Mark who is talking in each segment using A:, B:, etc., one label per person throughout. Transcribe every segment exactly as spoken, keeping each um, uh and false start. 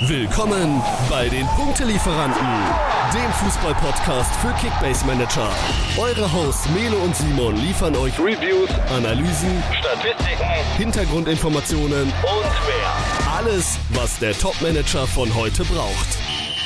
A: Willkommen bei den Punktelieferanten, dem Fußball-Podcast für Kickbase-Manager. Eure Hosts Melo und Simon liefern euch Reviews, Analysen, Statistiken, Hintergrundinformationen und mehr. Alles, was der Top-Manager von heute braucht.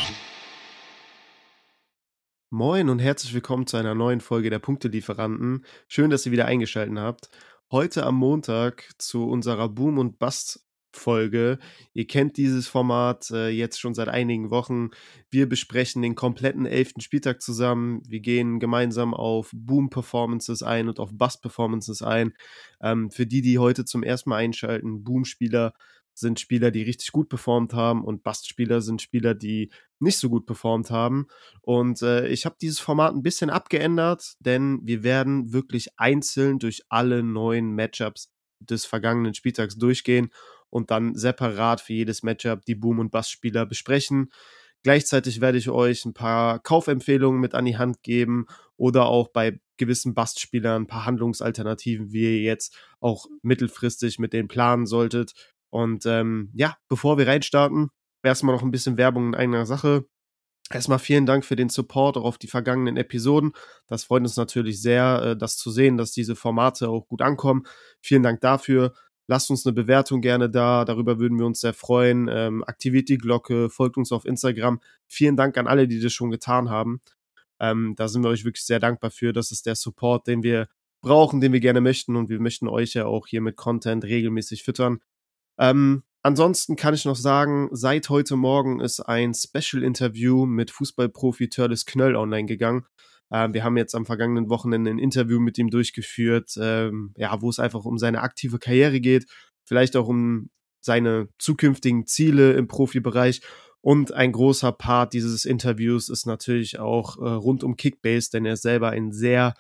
B: Moin und herzlich willkommen zu einer neuen Folge der Punktelieferanten. Schön, dass ihr wieder eingeschaltet habt. Heute am Montag zu unserer Boom- und Bust-Folge. Ihr kennt dieses Format äh, jetzt schon seit einigen Wochen. Wir besprechen den kompletten elften Spieltag zusammen. Wir gehen gemeinsam auf Boom-Performances ein und auf Bust-Performances ein. Ähm, für die, die heute zum ersten Mal einschalten, Boom-Spieler sind Spieler, die richtig gut performt haben, und Bust-Spieler sind Spieler, die nicht so gut performt haben. Und äh, ich habe dieses Format ein bisschen abgeändert, denn wir werden wirklich einzeln durch alle neuen Matchups des vergangenen Spieltags durchgehen und dann separat für jedes Matchup die Boom- und Bust-Spieler besprechen. Gleichzeitig werde ich euch ein paar Kaufempfehlungen mit an die Hand geben oder auch bei gewissen Bust-Spielern ein paar Handlungsalternativen, wie ihr jetzt auch mittelfristig mit denen planen solltet. Und ähm, ja, bevor wir reinstarten, erstmal noch ein bisschen Werbung in eigener Sache. Erstmal vielen Dank für den Support auch auf die vergangenen Episoden. Das freut uns natürlich sehr, äh, das zu sehen, dass diese Formate auch gut ankommen. Vielen Dank dafür. Lasst uns eine Bewertung gerne da, darüber würden wir uns sehr freuen. Ähm, aktiviert die Glocke, folgt uns auf Instagram. Vielen Dank an alle, die das schon getan haben. Ähm, da sind wir euch wirklich sehr dankbar für. Das ist der Support, den wir brauchen, den wir gerne möchten, und wir möchten euch ja auch hier mit Content regelmäßig füttern. Ähm, ansonsten kann ich noch sagen, seit heute Morgen ist ein Special-Interview mit Fußballprofi Tördes Knöll online gegangen. Ähm, wir haben jetzt am vergangenen Wochenende ein Interview mit ihm durchgeführt, ähm, ja, wo es einfach um seine aktive Karriere geht, vielleicht auch um seine zukünftigen Ziele im Profibereich. Und ein großer Part dieses Interviews ist natürlich auch äh, rund um Kickbase, denn er ist selber ein sehr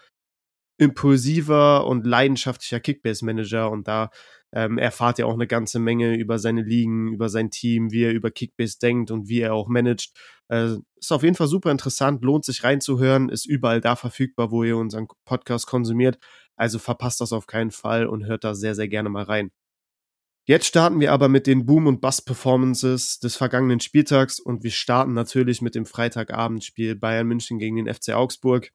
B: impulsiver und leidenschaftlicher Kickbase-Manager, und da ähm, erfahrt ihr auch eine ganze Menge über seine Ligen, über sein Team, wie er über Kickbase denkt und wie er auch managt. Äh, ist auf jeden Fall super interessant, lohnt sich reinzuhören, ist überall da verfügbar, wo ihr unseren Podcast konsumiert, also verpasst das auf keinen Fall und hört da sehr, sehr gerne mal rein. Jetzt starten wir aber mit den Boom- und Bust-Performances des vergangenen Spieltags, und wir starten natürlich mit dem Freitagabendspiel Bayern München gegen den F C Augsburg.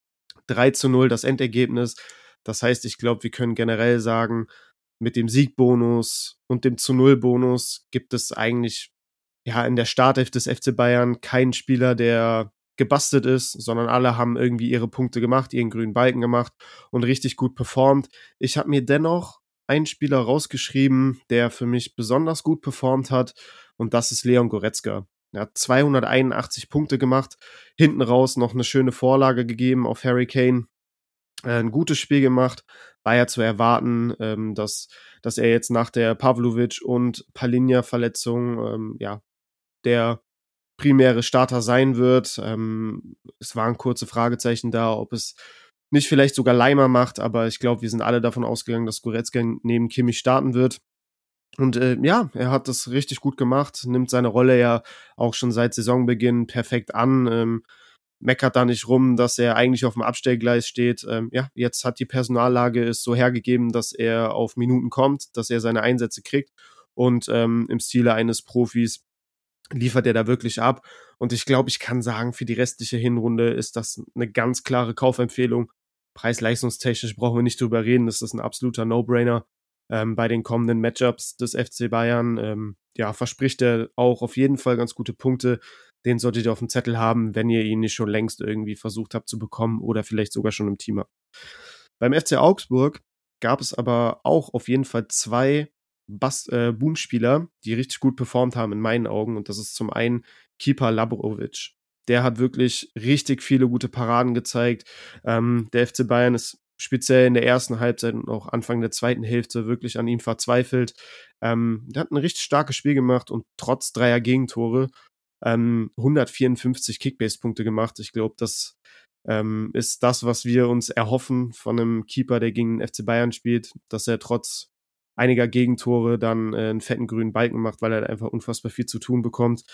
B: drei zu null das Endergebnis. Das heißt, ich glaube, wir können generell sagen, mit dem Siegbonus und dem zu null Bonus gibt es eigentlich ja in der Startelf des F C Bayern keinen Spieler, der gebastelt ist, sondern alle haben irgendwie ihre Punkte gemacht, ihren grünen Balken gemacht und richtig gut performt. Ich habe mir dennoch einen Spieler rausgeschrieben, der für mich besonders gut performt hat, und das ist Leon Goretzka. Er hat zweihunderteinundachtzig Punkte gemacht, hinten raus noch eine schöne Vorlage gegeben auf Harry Kane. Äh, ein gutes Spiel gemacht, war ja zu erwarten, ähm, dass, dass er jetzt nach der Pavlovic- und Palinja-Verletzung ähm, ja, der primäre Starter sein wird. Ähm, es waren kurze Fragezeichen da, ob es nicht vielleicht sogar Leimer macht, aber ich glaube, wir sind alle davon ausgegangen, dass Goretzka neben Kimmich starten wird. Und äh, ja, er hat das richtig gut gemacht, nimmt seine Rolle ja auch schon seit Saisonbeginn perfekt an, ähm, meckert da nicht rum, dass er eigentlich auf dem Abstellgleis steht. Ähm, ja, jetzt hat die Personallage es so hergegeben, dass er auf Minuten kommt, dass er seine Einsätze kriegt, und ähm, im Stile eines Profis liefert er da wirklich ab. Und ich glaube, ich kann sagen, für die restliche Hinrunde ist das eine ganz klare Kaufempfehlung. Preis-leistungstechnisch brauchen wir nicht drüber reden, das ist ein absoluter No-Brainer. Ähm, bei den kommenden Matchups des F C Bayern, ähm, ja, verspricht er auch auf jeden Fall ganz gute Punkte. Den solltet ihr auf dem Zettel haben, wenn ihr ihn nicht schon längst irgendwie versucht habt zu bekommen oder vielleicht sogar schon im Team habt. Beim F C Augsburg gab es aber auch auf jeden Fall zwei Bas- äh, Boom-Spieler, die richtig gut performt haben in meinen Augen, und das ist zum einen Keeper Labrovic. Der hat wirklich richtig viele gute Paraden gezeigt. Ähm, der F C Bayern ist speziell in der ersten Halbzeit und auch Anfang der zweiten Hälfte wirklich an ihm verzweifelt. Ähm, der hat ein richtig starkes Spiel gemacht und trotz dreier Gegentore ähm, hundertvierundfünfzig Kickbase-Punkte gemacht. Ich glaube, das ähm, ist das, was wir uns erhoffen von einem Keeper, der gegen den F C Bayern spielt, dass er trotz einiger Gegentore dann äh, einen fetten grünen Balken macht, weil er einfach unfassbar viel zu tun bekommt.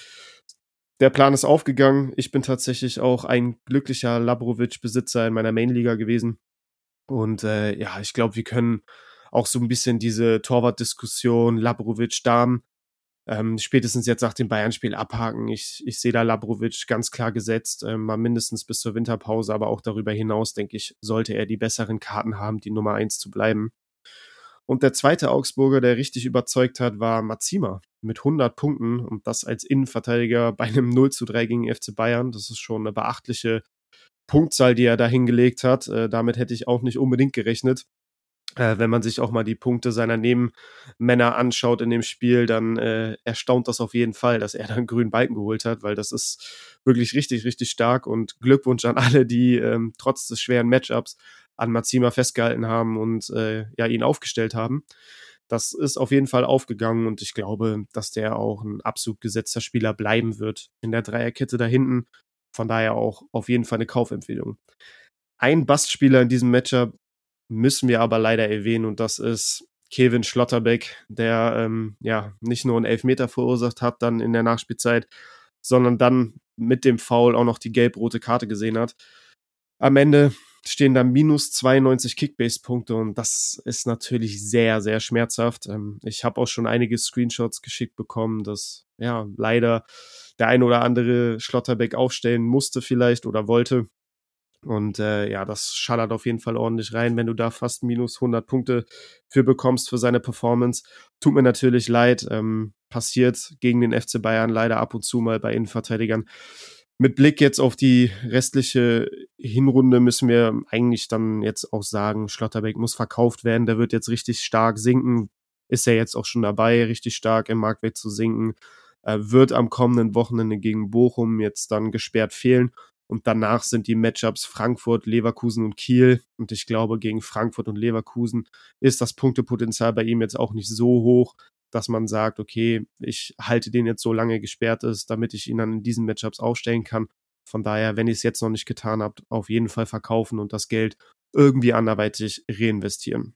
B: Der Plan ist aufgegangen. Ich bin tatsächlich auch ein glücklicher Labrovic-Besitzer in meiner Mainliga gewesen. Und äh, ja, ich glaube, wir können auch so ein bisschen diese Torwart-Diskussion Labrovic-Dahm ähm, spätestens jetzt nach dem Bayern-Spiel abhaken. Ich, ich sehe da Labrovic ganz klar gesetzt, ähm, mal mindestens bis zur Winterpause, aber auch darüber hinaus, denke ich, sollte er die besseren Karten haben, die Nummer eins zu bleiben. Und der zweite Augsburger, der richtig überzeugt hat, war Mazima mit hundert Punkten und das als Innenverteidiger bei einem null zu drei gegen F C Bayern. Das ist schon eine beachtliche Punktzahl, die er da hingelegt hat. Äh, damit hätte ich auch nicht unbedingt gerechnet. Äh, wenn man sich auch mal die Punkte seiner Nebenmänner anschaut in dem Spiel, dann äh, erstaunt das auf jeden Fall, dass er dann einen grünen Balken geholt hat, weil das ist wirklich richtig, richtig stark und Glückwunsch an alle, die ähm, trotz des schweren Matchups an Mazima festgehalten haben und äh, ja, ihn aufgestellt haben. Das ist auf jeden Fall aufgegangen und ich glaube, dass der auch ein absolut gesetzter Spieler bleiben wird in der Dreierkette da hinten. Von daher auch auf jeden Fall eine Kaufempfehlung. Ein Bastspieler in diesem Matchup müssen wir aber leider erwähnen und das ist Kevin Schlotterbeck, der ähm, ja nicht nur einen Elfmeter verursacht hat dann in der Nachspielzeit, sondern dann mit dem Foul auch noch die gelb-rote Karte gesehen hat. Am Ende stehen da minus zweiundneunzig Kickbase-Punkte und das ist natürlich sehr, sehr schmerzhaft. Ähm, ich habe auch schon einige Screenshots geschickt bekommen, dass ja leider der ein oder andere Schlotterbeck aufstellen musste vielleicht oder wollte. Und äh, ja, das schallert auf jeden Fall ordentlich rein, wenn du da fast minus hundert Punkte für bekommst für seine Performance. Tut mir natürlich leid, ähm, passiert gegen den F C Bayern leider ab und zu mal bei Innenverteidigern. Mit Blick jetzt auf die restliche Hinrunde müssen wir eigentlich dann jetzt auch sagen, Schlotterbeck muss verkauft werden, der wird jetzt richtig stark sinken, ist ja jetzt auch schon dabei, richtig stark im Marktwert zu sinken, äh, wird am kommenden Wochenende gegen Bochum jetzt dann gesperrt fehlen. Und danach sind die Matchups Frankfurt, Leverkusen und Kiel. Und ich glaube, gegen Frankfurt und Leverkusen ist das Punktepotenzial bei ihm jetzt auch nicht so hoch, dass man sagt, okay, ich halte den jetzt so lange gesperrt ist, damit ich ihn dann in diesen Matchups aufstellen kann. Von daher, wenn ich es jetzt noch nicht getan habe, auf jeden Fall verkaufen und das Geld irgendwie anderweitig reinvestieren.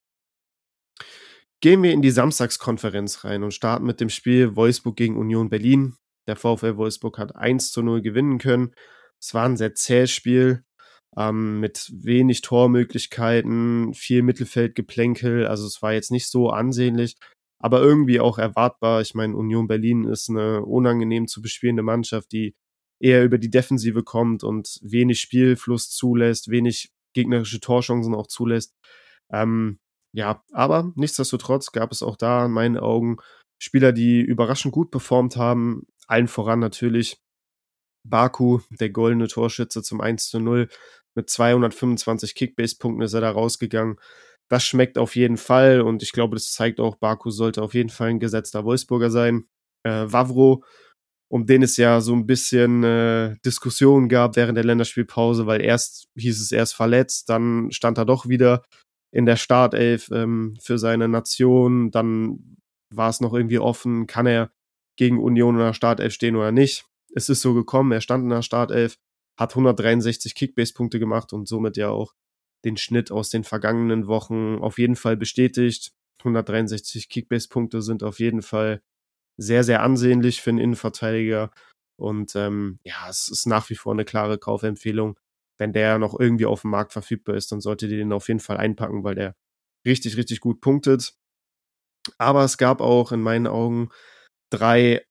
B: Gehen wir in die Samstagskonferenz rein und starten mit dem Spiel Wolfsburg gegen Union Berlin. Der VfL Wolfsburg hat eins zu null gewinnen können. Es war ein sehr zähes Spiel ähm, mit wenig Tormöglichkeiten, viel Mittelfeldgeplänkel. Also es war jetzt nicht so ansehnlich, aber irgendwie auch erwartbar. Ich meine, Union Berlin ist eine unangenehm zu bespielende Mannschaft, die eher über die Defensive kommt und wenig Spielfluss zulässt, wenig gegnerische Torchancen auch zulässt. Ähm, ja, aber nichtsdestotrotz gab es auch da in meinen Augen Spieler, die überraschend gut performt haben. Allen voran natürlich Baku, der goldene Torschütze zum eins zu null. Mit zweihundertfünfundzwanzig Kickbase-Punkten ist er da rausgegangen. Das schmeckt auf jeden Fall und ich glaube, das zeigt auch, Baku sollte auf jeden Fall ein gesetzter Wolfsburger sein. Äh, Wavro, um den es ja so ein bisschen äh, Diskussionen gab während der Länderspielpause, weil erst hieß es, er ist verletzt, dann stand er doch wieder in der Startelf ähm, für seine Nation, dann war es noch irgendwie offen, kann er gegen Union in der Startelf stehen oder nicht. Es ist so gekommen, er stand in der Startelf, hat hundertdreiundsechzig Kickbase-Punkte gemacht und somit ja auch den Schnitt aus den vergangenen Wochen auf jeden Fall bestätigt. hundertdreiundsechzig Kickbase-Punkte sind auf jeden Fall sehr, sehr ansehnlich für einen Innenverteidiger und ähm, ja, es ist nach wie vor eine klare Kaufempfehlung. Wenn der noch irgendwie auf dem Markt verfügbar ist, dann solltet ihr den auf jeden Fall einpacken, weil der richtig, richtig gut punktet. Aber es gab auch in meinen Augen drei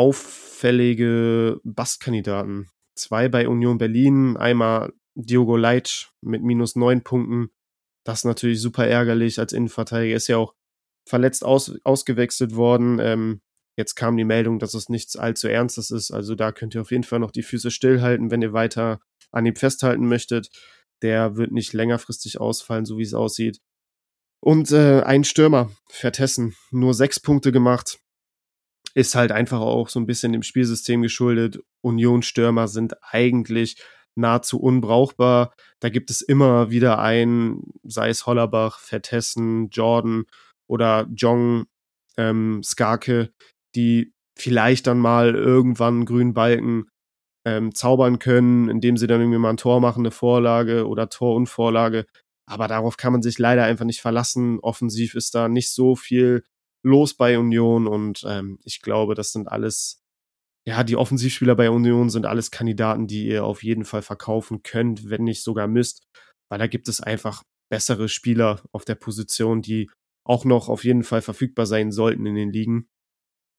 B: auffällige Bastkandidaten. Zwei bei Union Berlin, einmal Diogo Leitsch mit minus neun Punkten. Das ist natürlich super ärgerlich als Innenverteidiger. Ist ja auch verletzt aus, ausgewechselt worden. Ähm, jetzt kam die Meldung, dass es nichts allzu Ernstes ist. Also da könnt ihr auf jeden Fall noch die Füße stillhalten, wenn ihr weiter an ihm festhalten möchtet. Der wird nicht längerfristig ausfallen, so wie es aussieht. Und äh, ein Stürmer, Vertessen, nur sechs Punkte gemacht. Ist halt einfach auch so ein bisschen dem Spielsystem geschuldet. Union-Stürmer sind eigentlich nahezu unbrauchbar. Da gibt es immer wieder einen, sei es Hollerbach, Vertessen, Jordan oder Jong, ähm, Skarke, die vielleicht dann mal irgendwann einen grünen Balken ähm, zaubern können, indem sie dann irgendwie mal ein Tor machen, eine Vorlage oder Tor und Vorlage. Aber darauf kann man sich leider einfach nicht verlassen. Offensiv ist da nicht so viel los bei Union und ähm, ich glaube, das sind alles, ja, die Offensivspieler bei Union sind alles Kandidaten, die ihr auf jeden Fall verkaufen könnt, wenn nicht sogar müsst, weil da gibt es einfach bessere Spieler auf der Position, die auch noch auf jeden Fall verfügbar sein sollten in den Ligen.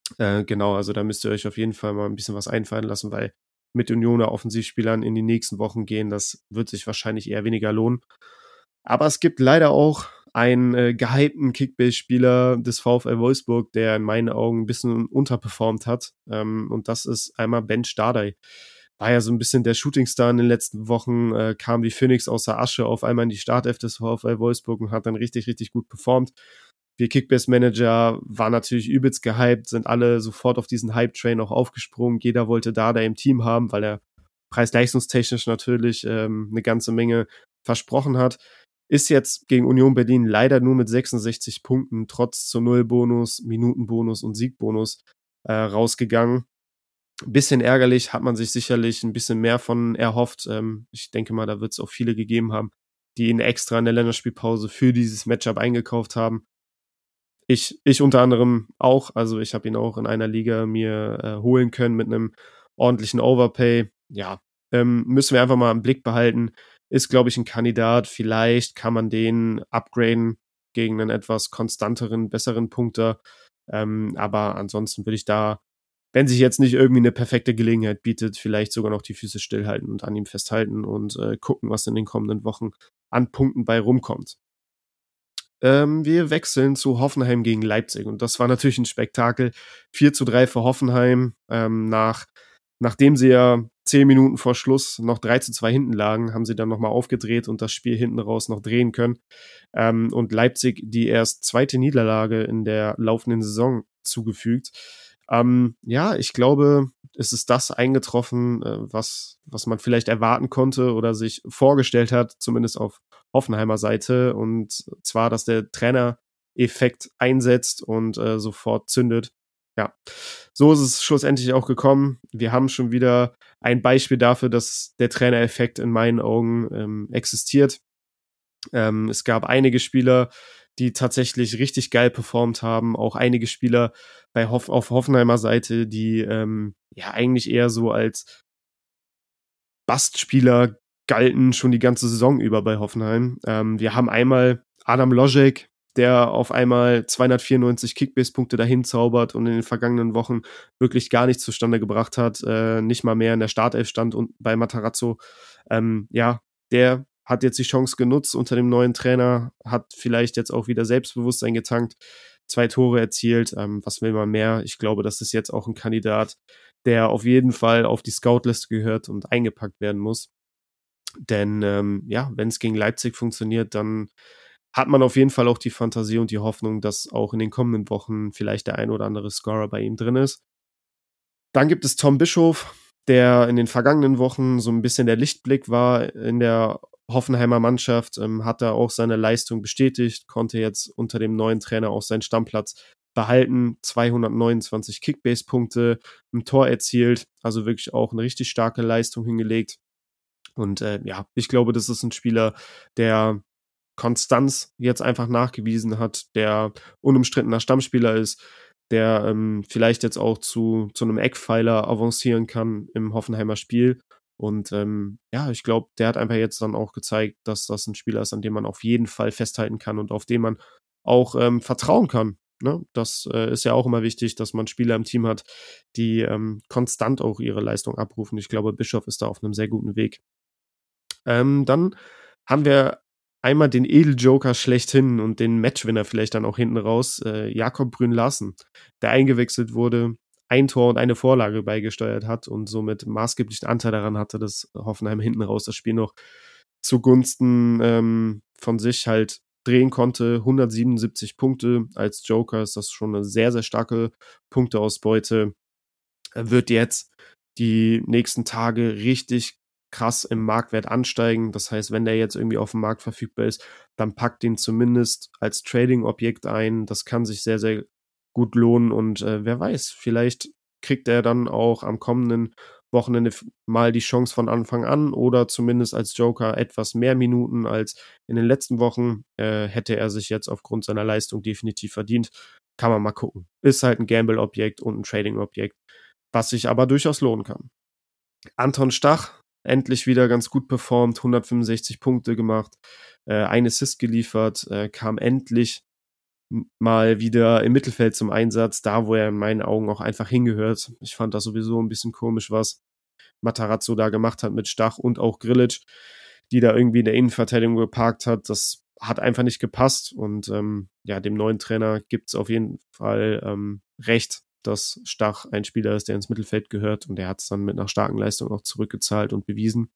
B: Äh, genau, also da müsst ihr euch auf jeden Fall mal ein bisschen was einfallen lassen, weil mit Unioner Offensivspielern in die nächsten Wochen gehen, das wird sich wahrscheinlich eher weniger lohnen. Aber es gibt leider auch einen äh, gehypten Kickbase-Spieler des VfL Wolfsburg, der in meinen Augen ein bisschen unterperformt hat. Ähm, und das ist einmal Ben Stadei. War ja so ein bisschen der Shootingstar in den letzten Wochen, äh, kam wie Phoenix aus der Asche auf einmal in die Startelf des VfL Wolfsburg und hat dann richtig, richtig gut performt. Wir Kickbase-Manager waren natürlich übelst gehypt, sind alle sofort auf diesen Hype-Train auch aufgesprungen. Jeder wollte Dardai im Team haben, weil er preis-leistungstechnisch natürlich ähm, eine ganze Menge versprochen hat. Ist jetzt gegen Union Berlin leider nur mit sechsundsechzig Punkten, trotz zu Null-Bonus, Minutenbonus und Siegbonus äh, rausgegangen. Ein bisschen ärgerlich, hat man sich sicherlich ein bisschen mehr von erhofft. Ähm, ich denke mal, da wird es auch viele gegeben haben, die ihn extra in der Länderspielpause für dieses Matchup eingekauft haben. Ich, ich unter anderem auch, also ich habe ihn auch in einer Liga mir äh, holen können mit einem ordentlichen Overpay. Ja, ähm, müssen wir einfach mal im Blick behalten. Ist, glaube ich, ein Kandidat. Vielleicht kann man den upgraden gegen einen etwas konstanteren, besseren Punkter. Ähm, aber ansonsten würde ich da, wenn sich jetzt nicht irgendwie eine perfekte Gelegenheit bietet, vielleicht sogar noch die Füße stillhalten und an ihm festhalten und äh, gucken, was in den kommenden Wochen an Punkten bei rumkommt. Ähm, wir wechseln zu Hoffenheim gegen Leipzig. Und das war natürlich ein Spektakel. vier zu drei für Hoffenheim. Ähm, nach, nachdem sie ja zehn Minuten vor Schluss noch drei zu zwei hinten lagen, haben sie dann nochmal aufgedreht und das Spiel hinten raus noch drehen können. Ähm, und Leipzig die erst zweite Niederlage in der laufenden Saison zugefügt. Ähm, ja, ich glaube, es ist das eingetroffen, äh, was, was man vielleicht erwarten konnte oder sich vorgestellt hat, zumindest auf Hoffenheimer Seite. Und zwar, dass der Trainer-Effekt einsetzt und äh, sofort zündet. Ja, so ist es schlussendlich auch gekommen. Wir haben schon wieder ein Beispiel dafür, dass der Trainer-Effekt in meinen Augen ähm, existiert. Ähm, es gab einige Spieler, die tatsächlich richtig geil performt haben. Auch einige Spieler bei Hoff auf Hoffenheimer Seite, die ähm, ja eigentlich eher so als Bastspieler galten schon die ganze Saison über bei Hoffenheim. Ähm, wir haben einmal Adam Lojek, der auf einmal zweihundertvierundneunzig Kickbase-Punkte dahin zaubert und in den vergangenen Wochen wirklich gar nichts zustande gebracht hat, äh, nicht mal mehr in der Startelf stand und bei Matarazzo. Ähm, ja, der hat jetzt die Chance genutzt unter dem neuen Trainer, hat vielleicht jetzt auch wieder Selbstbewusstsein getankt, zwei Tore erzielt. Ähm, was will man mehr? Ich glaube, das ist jetzt auch ein Kandidat, der auf jeden Fall auf die Scout-Liste gehört und eingepackt werden muss. Denn ähm, ja, wenn es gegen Leipzig funktioniert, dann hat man auf jeden Fall auch die Fantasie und die Hoffnung, dass auch in den kommenden Wochen vielleicht der ein oder andere Scorer bei ihm drin ist. Dann gibt es Tom Bischof, der in den vergangenen Wochen so ein bisschen der Lichtblick war in der Hoffenheimer Mannschaft, ähm, hat da auch seine Leistung bestätigt, konnte jetzt unter dem neuen Trainer auch seinen Stammplatz behalten, zweihundertneunundzwanzig Kickbase-Punkte, ein Tor erzielt, also wirklich auch eine richtig starke Leistung hingelegt. Und äh, ja, ich glaube, das ist ein Spieler, der Konstanz jetzt einfach nachgewiesen hat, der unumstrittener Stammspieler ist, der ähm, vielleicht jetzt auch zu, zu einem Eckpfeiler avancieren kann im Hoffenheimer Spiel. Und ähm, ja, ich glaube, der hat einfach jetzt dann auch gezeigt, dass das ein Spieler ist, an dem man auf jeden Fall festhalten kann und auf den man auch ähm, vertrauen kann. Ne? Das äh, ist ja auch immer wichtig, dass man Spieler im Team hat, die ähm, konstant auch ihre Leistung abrufen. Ich glaube, Bischof ist da auf einem sehr guten Weg. Ähm, dann haben wir einmal den Edeljoker schlechthin und den Matchwinner vielleicht dann auch hinten raus, äh, Jakob Brünn-Larsen, der eingewechselt wurde, ein Tor und eine Vorlage beigesteuert hat und somit maßgeblichen Anteil daran hatte, dass Hoffenheim hinten raus das Spiel noch zugunsten ähm, von sich halt drehen konnte. hundertsiebenundsiebzig Punkte als Joker ist das schon eine sehr, sehr starke Punkteausbeute. Er wird jetzt die nächsten Tage richtig krass im Marktwert ansteigen. Das heißt, wenn der jetzt irgendwie auf dem Markt verfügbar ist, dann packt ihn zumindest als Trading-Objekt ein. Das kann sich sehr, sehr gut lohnen und äh, wer weiß, vielleicht kriegt er dann auch am kommenden Wochenende mal die Chance von Anfang an oder zumindest als Joker etwas mehr Minuten als in den letzten Wochen. Äh, hätte er sich jetzt aufgrund seiner Leistung definitiv verdient. Kann man mal gucken. Ist halt ein Gamble-Objekt und ein Trading-Objekt, was sich aber durchaus lohnen kann. Anton Stach, endlich wieder ganz gut performt, hundertfünfundsechzig Punkte gemacht, äh, ein Assist geliefert, äh, kam endlich mal wieder im Mittelfeld zum Einsatz, da wo er in meinen Augen auch einfach hingehört. Ich fand das sowieso ein bisschen komisch, was Matarazzo da gemacht hat mit Stach und auch Grillitsch, die da irgendwie in der Innenverteidigung geparkt hat. Das hat einfach nicht gepasst und ähm, ja, dem neuen Trainer gibt es auf jeden Fall ähm, recht, dass Stach ein Spieler ist, der ins Mittelfeld gehört, und der hat es dann mit einer starken Leistung auch zurückgezahlt und bewiesen.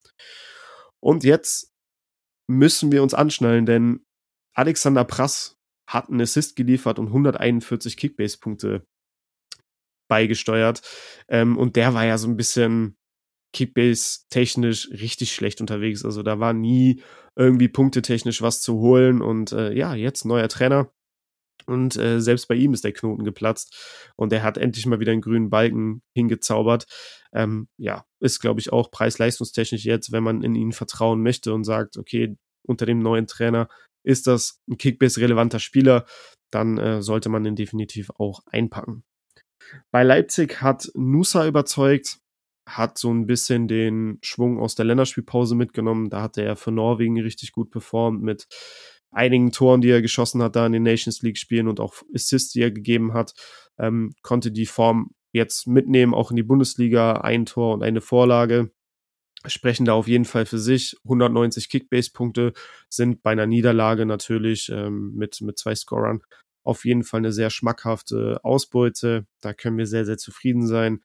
B: Und jetzt müssen wir uns anschnallen, denn Alexander Prass hat einen Assist geliefert und hunderteinundvierzig Kickbase-Punkte beigesteuert. Ähm, und der war ja so ein bisschen Kickbase-technisch richtig schlecht unterwegs. Also da war nie irgendwie punktetechnisch was zu holen. Und äh, ja, jetzt neuer Trainer. Und äh, selbst bei ihm ist der Knoten geplatzt. Und er hat endlich mal wieder einen grünen Balken hingezaubert. Ähm, ja, ist, glaube ich, auch preis-leistungstechnisch jetzt, wenn man in ihn vertrauen möchte und sagt, okay, unter dem neuen Trainer ist das ein Kickbase-relevanter Spieler, dann äh, sollte man ihn definitiv auch einpacken. Bei Leipzig hat Nusa überzeugt, hat so ein bisschen den Schwung aus der Länderspielpause mitgenommen. Da hat er für Norwegen richtig gut performt mit einigen Toren, die er geschossen hat da in den Nations League Spielen und auch Assists, die er gegeben hat. Ähm, konnte die Form jetzt mitnehmen, auch in die Bundesliga. Ein Tor und eine Vorlage sprechen da auf jeden Fall für sich. hundertneunzig Kickbase-Punkte sind bei einer Niederlage natürlich ähm, mit, mit zwei Scorern auf jeden Fall eine sehr schmackhafte Ausbeute. Da können wir sehr, sehr zufrieden sein.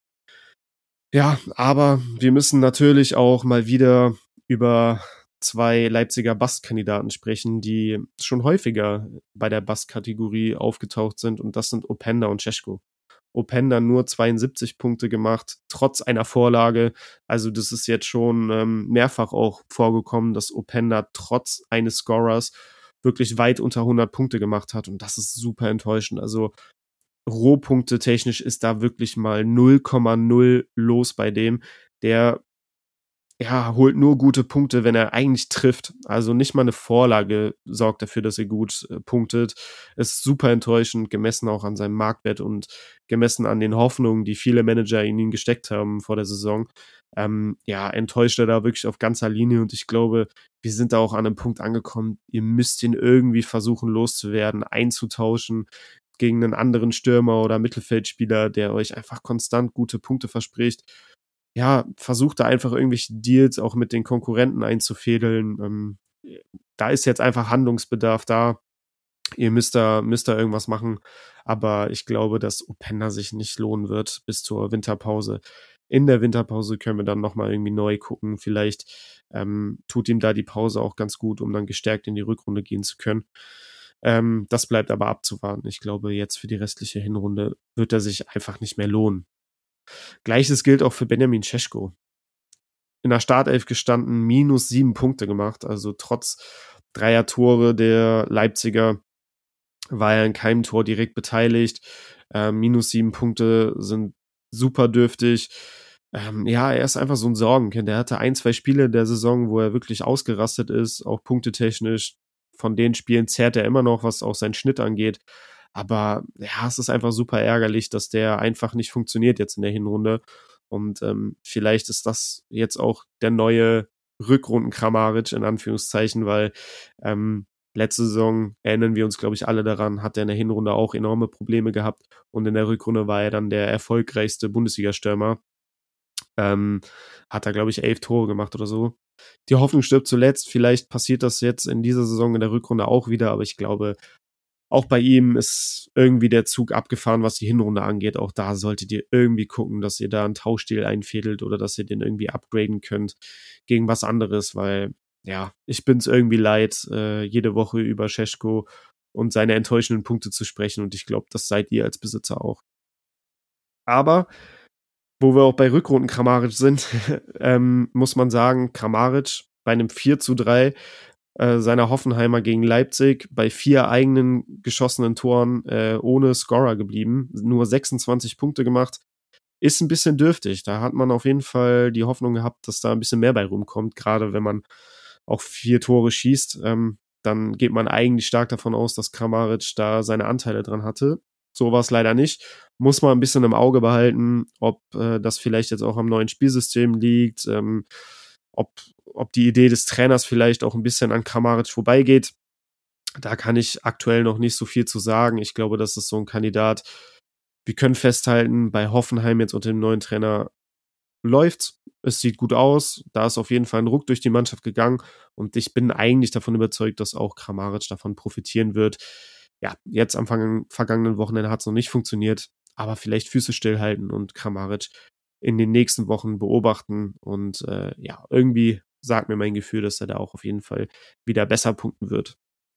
B: Ja, aber wir müssen natürlich auch mal wieder über zwei Leipziger Bastkandidaten sprechen, die schon häufiger bei der Bast-Kategorie aufgetaucht sind, und das sind Openda und Šeško. Openda nur zweiundsiebzig Punkte gemacht, trotz einer Vorlage. Also das ist jetzt schon ähm, mehrfach auch vorgekommen, dass Openda trotz eines Scorers wirklich weit unter hundert Punkte gemacht hat, und das ist super enttäuschend. Also Rohpunkte technisch ist da wirklich mal null Komma null los bei dem. Der ja, holt nur gute Punkte, wenn er eigentlich trifft. Also nicht mal eine Vorlage sorgt dafür, dass er gut äh, punktet. Ist super enttäuschend, gemessen auch an seinem Marktwert und gemessen an den Hoffnungen, die viele Manager in ihn gesteckt haben vor der Saison. Ähm, ja, enttäuscht er da wirklich auf ganzer Linie, und ich glaube, wir sind da auch an einem Punkt angekommen, ihr müsst ihn irgendwie versuchen loszuwerden, einzutauschen gegen einen anderen Stürmer oder Mittelfeldspieler, der euch einfach konstant gute Punkte verspricht. Ja, versucht da einfach irgendwelche Deals auch mit den Konkurrenten einzufädeln. Ähm, da ist jetzt einfach Handlungsbedarf da. Ihr müsst da, müsst da irgendwas machen. Aber ich glaube, dass Openda sich nicht lohnen wird bis zur Winterpause. In der Winterpause können wir dann nochmal irgendwie neu gucken. Vielleicht ähm, tut ihm da die Pause auch ganz gut, um dann gestärkt in die Rückrunde gehen zu können. Ähm, das bleibt aber abzuwarten. Ich glaube, jetzt für die restliche Hinrunde wird er sich einfach nicht mehr lohnen. Gleiches gilt auch für Benjamin Šeško. In der Startelf gestanden, minus sieben Punkte gemacht. Also trotz dreier Tore der Leipziger war er in keinem Tor direkt beteiligt. Äh, minus sieben Punkte sind super dürftig. Ähm, ja, er ist einfach so ein Sorgenkind. Er hatte ein, zwei Spiele der Saison, wo er wirklich ausgerastet ist, auch punktetechnisch. Von den Spielen zehrt er immer noch, was auch seinen Schnitt angeht. Aber ja, es ist einfach super ärgerlich, dass der einfach nicht funktioniert jetzt in der Hinrunde. Und ähm, vielleicht ist das jetzt auch der neue Rückrunden-Kramaric in Anführungszeichen, weil ähm, letzte Saison, erinnern wir uns, glaube ich, alle daran, hat er in der Hinrunde auch enorme Probleme gehabt. Und in der Rückrunde war er dann der erfolgreichste Bundesliga-Stürmer. Ähm, hat er, glaube ich, elf Tore gemacht oder so. Die Hoffnung stirbt zuletzt. Vielleicht passiert das jetzt in dieser Saison in der Rückrunde auch wieder, aber ich glaube, auch bei ihm ist irgendwie der Zug abgefahren, was die Hinrunde angeht. Auch da solltet ihr irgendwie gucken, dass ihr da einen Tauschstil einfädelt oder dass ihr den irgendwie upgraden könnt gegen was anderes, weil, ja, ich bin's irgendwie leid, äh, jede Woche über Šeško und seine enttäuschenden Punkte zu sprechen, und ich glaube, das seid ihr als Besitzer auch. Aber wo wir auch bei Rückrunden Kramaric sind, ähm, muss man sagen, Kramaric bei einem vier zu drei äh, seiner Hoffenheimer gegen Leipzig bei vier eigenen geschossenen Toren äh, ohne Scorer geblieben, nur sechsundzwanzig Punkte gemacht, ist ein bisschen dürftig. Da hat man auf jeden Fall die Hoffnung gehabt, dass da ein bisschen mehr bei rumkommt, gerade wenn man auch vier Tore schießt, ähm, dann geht man eigentlich stark davon aus, dass Kramaric da seine Anteile dran hatte. So war es leider nicht. Muss man ein bisschen im Auge behalten, ob äh, das vielleicht jetzt auch am neuen Spielsystem liegt, ähm, ob, ob die Idee des Trainers vielleicht auch ein bisschen an Kramaric vorbeigeht. Da kann ich aktuell noch nicht so viel zu sagen. Ich glaube, das ist so ein Kandidat. Wir können festhalten, bei Hoffenheim jetzt unter dem neuen Trainer läuft's. Es sieht gut aus. Da ist auf jeden Fall ein Ruck durch die Mannschaft gegangen. Und ich bin eigentlich davon überzeugt, dass auch Kramaric davon profitieren wird. Ja, jetzt am vergangenen Wochenende hat es noch nicht funktioniert. Aber vielleicht Füße stillhalten und Kramaric in den nächsten Wochen beobachten. Und äh, ja, irgendwie sagt mir mein Gefühl, dass er da auch auf jeden Fall wieder besser punkten wird.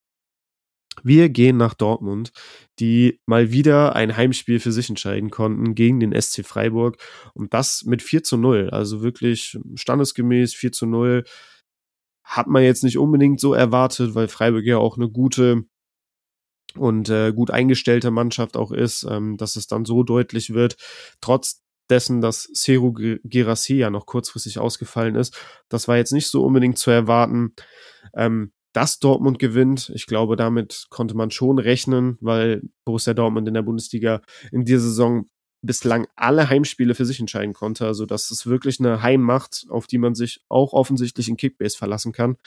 B: Wir gehen nach Dortmund, die mal wieder ein Heimspiel für sich entscheiden konnten gegen den S C Freiburg und das mit vier zu null, also wirklich standesgemäß vier zu null. Hat man jetzt nicht unbedingt so erwartet, weil Freiburg ja auch eine gute und äh, gut eingestellte Mannschaft auch ist, ähm, dass es dann so deutlich wird, trotz dessen, dass Serhou Guirassy ja noch kurzfristig ausgefallen ist. Das war jetzt nicht so unbedingt zu erwarten. Ähm, dass Dortmund gewinnt, ich glaube, damit konnte man schon rechnen, weil Borussia Dortmund in der Bundesliga in dieser Saison bislang alle Heimspiele für sich entscheiden konnte. Also das ist wirklich eine Heimmacht, auf die man sich auch offensichtlich in Kickbase verlassen kann.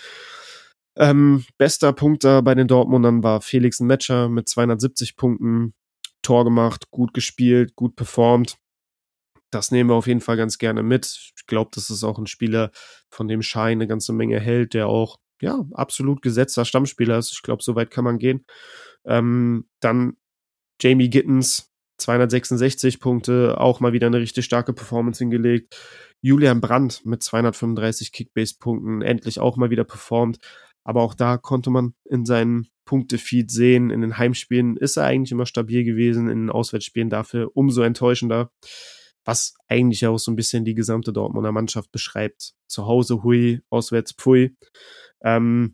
B: Ähm, bester Punkter bei den Dortmundern war Felix Metscher mit zweihundertsiebzig Punkten, Tor gemacht, gut gespielt, gut performt. Das nehmen wir auf jeden Fall ganz gerne mit. Ich glaube, das ist auch ein Spieler, von dem Schein eine ganze Menge hält, der auch ja absolut gesetzter Stammspieler ist. Ich glaube, so weit kann man gehen. Ähm, dann Jamie Gittens, zweihundertsechsundsechzig Punkte, auch mal wieder eine richtig starke Performance hingelegt. Julian Brandt mit zweihundertfünfunddreißig Kickbase-Punkten, endlich auch mal wieder performt. Aber auch da konnte man in seinen Punktefeed sehen, in den Heimspielen ist er eigentlich immer stabil gewesen, in den Auswärtsspielen dafür umso enttäuschender. Was eigentlich auch so ein bisschen die gesamte Dortmunder Mannschaft beschreibt. Zu Hause hui, auswärts pfui. Ähm,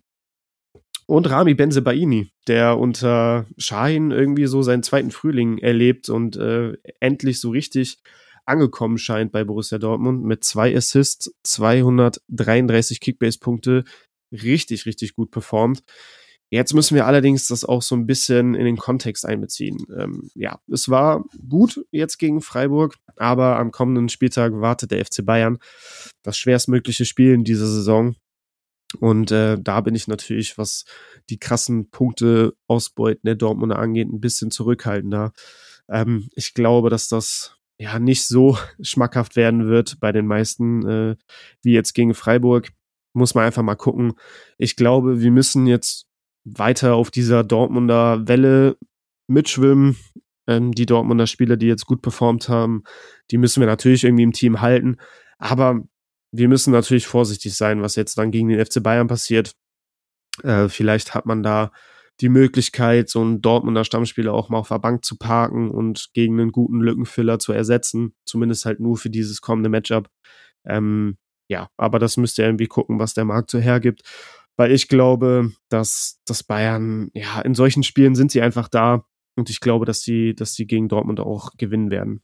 B: und Rami Bensebaini, der unter Şahin irgendwie so seinen zweiten Frühling erlebt und äh, endlich so richtig angekommen scheint bei Borussia Dortmund mit zwei Assists, zweihundertdreiunddreißig Kickbase-Punkte, richtig, richtig gut performt. Jetzt müssen wir allerdings das auch so ein bisschen in den Kontext einbeziehen. Ähm, ja, es war gut jetzt gegen Freiburg, aber am kommenden Spieltag wartet der F C Bayern, das schwerstmögliche Spiel in dieser Saison. Und äh, da bin ich natürlich, was die krassen Punkte ausbeuten der Dortmunder angeht, ein bisschen zurückhaltender. Ähm, ich glaube, dass das ja nicht so schmackhaft werden wird bei den meisten äh, wie jetzt gegen Freiburg. Muss man einfach mal gucken. Ich glaube, wir müssen jetzt weiter auf dieser Dortmunder Welle mitschwimmen. Ähm, die Dortmunder Spieler, die jetzt gut performt haben, die müssen wir natürlich irgendwie im Team halten. Aber wir müssen natürlich vorsichtig sein, was jetzt dann gegen den F C Bayern passiert. Äh, vielleicht hat man da die Möglichkeit, so einen Dortmunder Stammspieler auch mal auf der Bank zu parken und gegen einen guten Lückenfüller zu ersetzen. Zumindest halt nur für dieses kommende Matchup. Ähm, ja, aber das müsst ihr irgendwie gucken, was der Markt so hergibt. Weil ich glaube, dass, dass Bayern, ja, in solchen Spielen sind sie einfach da. Und ich glaube, dass sie, dass sie gegen Dortmund auch gewinnen werden.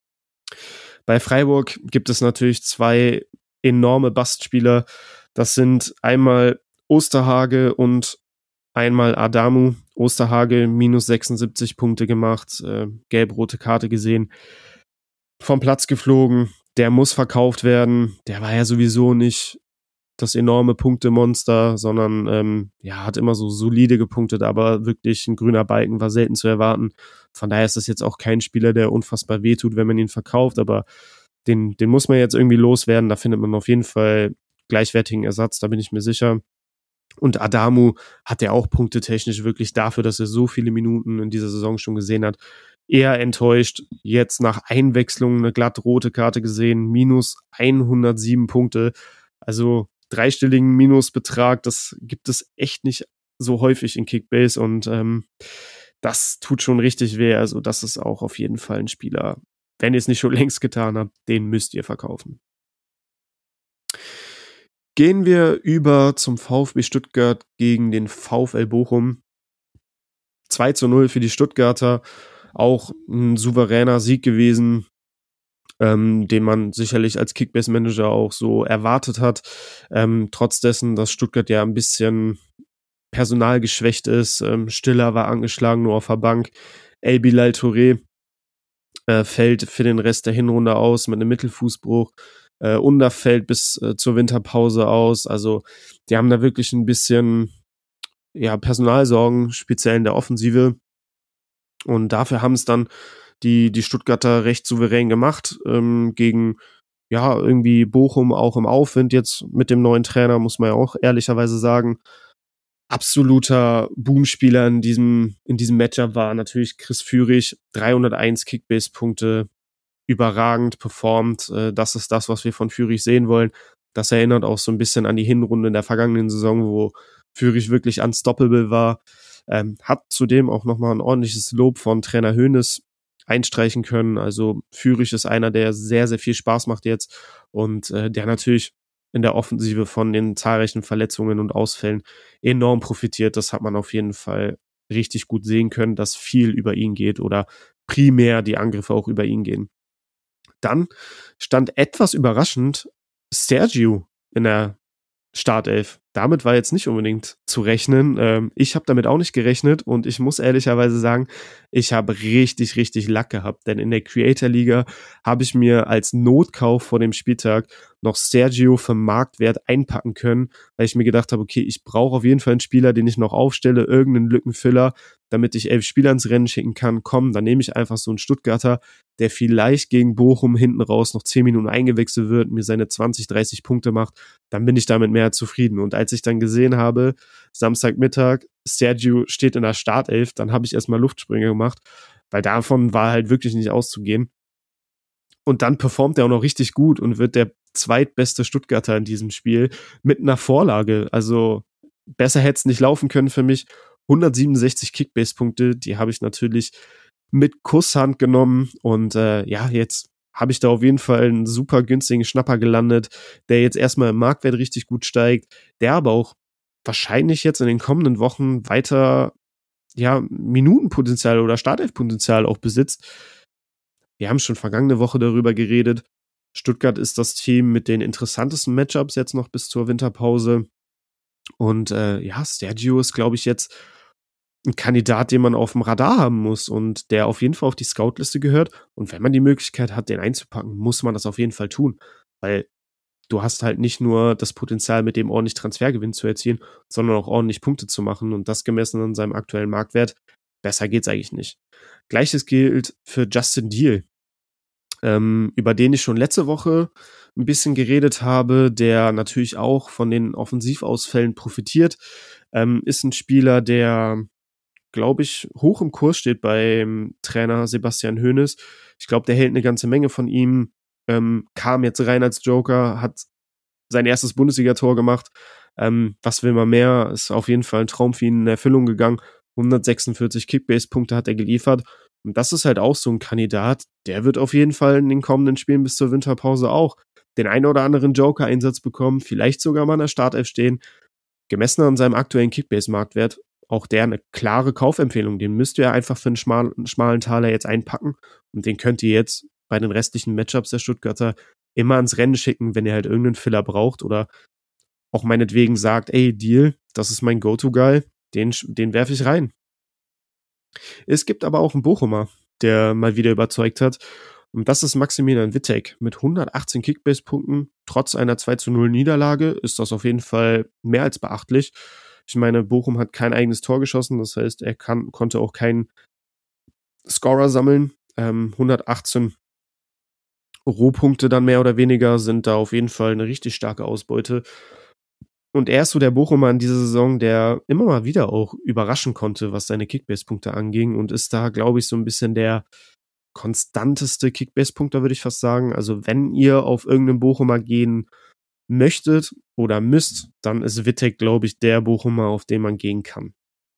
B: Bei Freiburg gibt es natürlich zwei enorme Bastspieler. Das sind einmal Osterhage und einmal Adamu. Osterhage minus sechsundsiebzig Punkte gemacht, äh, gelb-rote Karte gesehen, vom Platz geflogen. Der muss verkauft werden. Der war ja sowieso nicht das enorme Punktemonster, sondern ähm, ja, hat immer so solide gepunktet, aber wirklich ein grüner Balken war selten zu erwarten. Von daher ist das jetzt auch kein Spieler, der unfassbar wehtut, wenn man ihn verkauft, aber den, den muss man jetzt irgendwie loswerden. Da findet man auf jeden Fall gleichwertigen Ersatz, da bin ich mir sicher. Und Adamu hat ja auch punktetechnisch wirklich dafür, dass er so viele Minuten in dieser Saison schon gesehen hat, eher enttäuscht. Jetzt nach Einwechslung eine glatt rote Karte gesehen, minus hundertsieben Punkte. Also dreistelligen Minusbetrag, das gibt es echt nicht so häufig in Kickbase und ähm, das tut schon richtig weh. Also das ist auch auf jeden Fall ein Spieler, wenn ihr es nicht schon längst getan habt, den müsst ihr verkaufen. Gehen wir über zum VfB Stuttgart gegen den VfL Bochum. zwei zu null für die Stuttgarter, auch ein souveräner Sieg gewesen, ähm, den man sicherlich als Kickbase-Manager auch so erwartet hat. Ähm, trotz dessen, dass Stuttgart ja ein bisschen personalgeschwächt ist. Ähm, Stiller war angeschlagen, nur auf der Bank. El Bilal Touré äh, fällt für den Rest der Hinrunde aus mit einem Mittelfußbruch. Äh, Under fällt bis äh, zur Winterpause aus. Also die haben da wirklich ein bisschen ja, Personalsorgen, speziell in der Offensive. Und dafür haben es dann die, die Stuttgarter recht souverän gemacht, ähm, gegen, ja, irgendwie Bochum auch im Aufwind jetzt mit dem neuen Trainer, muss man ja auch ehrlicherweise sagen. Absoluter Boomspieler in diesem, in diesem Matchup war natürlich Chris Führig, dreihunderteins Kickbase-Punkte, überragend performt. Äh, das ist das, was wir von Führig sehen wollen. Das erinnert auch so ein bisschen an die Hinrunde in der vergangenen Saison, wo Führig wirklich unstoppable war. Ähm, hat zudem auch nochmal ein ordentliches Lob von Trainer Hoeneß einstreichen können. Also Führig ist einer, der sehr, sehr viel Spaß macht jetzt und äh, der natürlich in der Offensive von den zahlreichen Verletzungen und Ausfällen enorm profitiert. Das hat man auf jeden Fall richtig gut sehen können, dass viel über ihn geht oder primär die Angriffe auch über ihn gehen. Dann stand etwas überraschend Sergio in der Startelf. Damit war jetzt nicht unbedingt zu rechnen. Ähm, ich habe damit auch nicht gerechnet und ich muss ehrlicherweise sagen, ich habe richtig, richtig Lack gehabt, denn in der Creator-Liga habe ich mir als Notkauf vor dem Spieltag noch Sergio für Marktwert einpacken können, weil ich mir gedacht habe, okay, ich brauche auf jeden Fall einen Spieler, den ich noch aufstelle, irgendeinen Lückenfüller, damit ich elf Spieler ins Rennen schicken kann. Komm, dann nehme ich einfach so einen Stuttgarter, der vielleicht gegen Bochum hinten raus noch zehn Minuten eingewechselt wird, mir seine zwanzig, dreißig Punkte macht, dann bin ich damit mehr zufrieden. Und als ich dann gesehen habe, Samstagmittag, Sergio steht in der Startelf, dann habe ich erstmal Luftsprünge gemacht, weil davon war halt wirklich nicht auszugehen. Und dann performt er auch noch richtig gut und wird der zweitbeste Stuttgarter in diesem Spiel mit einer Vorlage. Also besser hätte es nicht laufen können für mich. hundertsiebenundsechzig Kickbase-Punkte, die habe ich natürlich mit Kusshand genommen und äh, ja, jetzt habe ich da auf jeden Fall einen super günstigen Schnapper gelandet, der jetzt erstmal im Marktwert richtig gut steigt, der aber auch wahrscheinlich jetzt in den kommenden Wochen weiter ja, Minutenpotenzial oder Startelfpotenzial auch besitzt. Wir haben schon vergangene Woche darüber geredet. Stuttgart ist das Team mit den interessantesten Matchups jetzt noch bis zur Winterpause. Und äh, ja, Sergio ist, glaube ich, jetzt ein Kandidat, den man auf dem Radar haben muss und der auf jeden Fall auf die Scoutliste gehört. Und wenn man die Möglichkeit hat, den einzupacken, muss man das auf jeden Fall tun. Weil du hast halt nicht nur das Potenzial, mit dem ordentlich Transfergewinn zu erzielen, sondern auch ordentlich Punkte zu machen. Und das gemessen an seinem aktuellen Marktwert. Besser geht's eigentlich nicht. Gleiches gilt für Justin Deal, ähm, über den ich schon letzte Woche ein bisschen geredet habe, der natürlich auch von den Offensivausfällen profitiert. Ähm, ist ein Spieler, der, glaube ich, hoch im Kurs steht beim Trainer Sebastian Hoeneß. Ich glaube, der hält eine ganze Menge von ihm. Ähm, kam jetzt rein als Joker, hat sein erstes Bundesliga-Tor gemacht. Ähm, was will man mehr? Ist auf jeden Fall ein Traum für ihn in Erfüllung gegangen. hundertsechsundvierzig Kickbase-Punkte hat er geliefert. Und das ist halt auch so ein Kandidat, der wird auf jeden Fall in den kommenden Spielen bis zur Winterpause auch den einen oder anderen Joker-Einsatz bekommen, vielleicht sogar mal in der Startelf stehen. Gemessen an seinem aktuellen Kickbase-Marktwert, auch der eine klare Kaufempfehlung. Den müsst ihr einfach für einen schmalen, einen schmalen Taler jetzt einpacken. Und den könnt ihr jetzt bei den restlichen Matchups der Stuttgarter immer ans Rennen schicken, wenn ihr halt irgendeinen Filler braucht oder auch meinetwegen sagt, ey, Deal, das ist mein Go-To-Guy, den, den werfe ich rein. Es gibt aber auch einen Bochumer, der mal wieder überzeugt hat. Und das ist Maximilian Wittek mit hundertachtzehn Kickbase-Punkten. Trotz einer zwei zu null Niederlage ist das auf jeden Fall mehr als beachtlich. Ich meine, Bochum hat kein eigenes Tor geschossen, das heißt, er kann, konnte auch keinen Scorer sammeln. Ähm, hundertachtzehn Rohpunkte dann mehr oder weniger sind da auf jeden Fall eine richtig starke Ausbeute. Und er ist so der Bochumer in dieser Saison, der immer mal wieder auch überraschen konnte, was seine Kickbase-Punkte anging und ist da, glaube ich, so ein bisschen der konstanteste Kickbase-Punkter, würde ich fast sagen. Also wenn ihr auf irgendeinen Bochumer gehen möchtet oder müsst, dann ist Wittek, glaube ich, der Bochumer, auf den man gehen kann.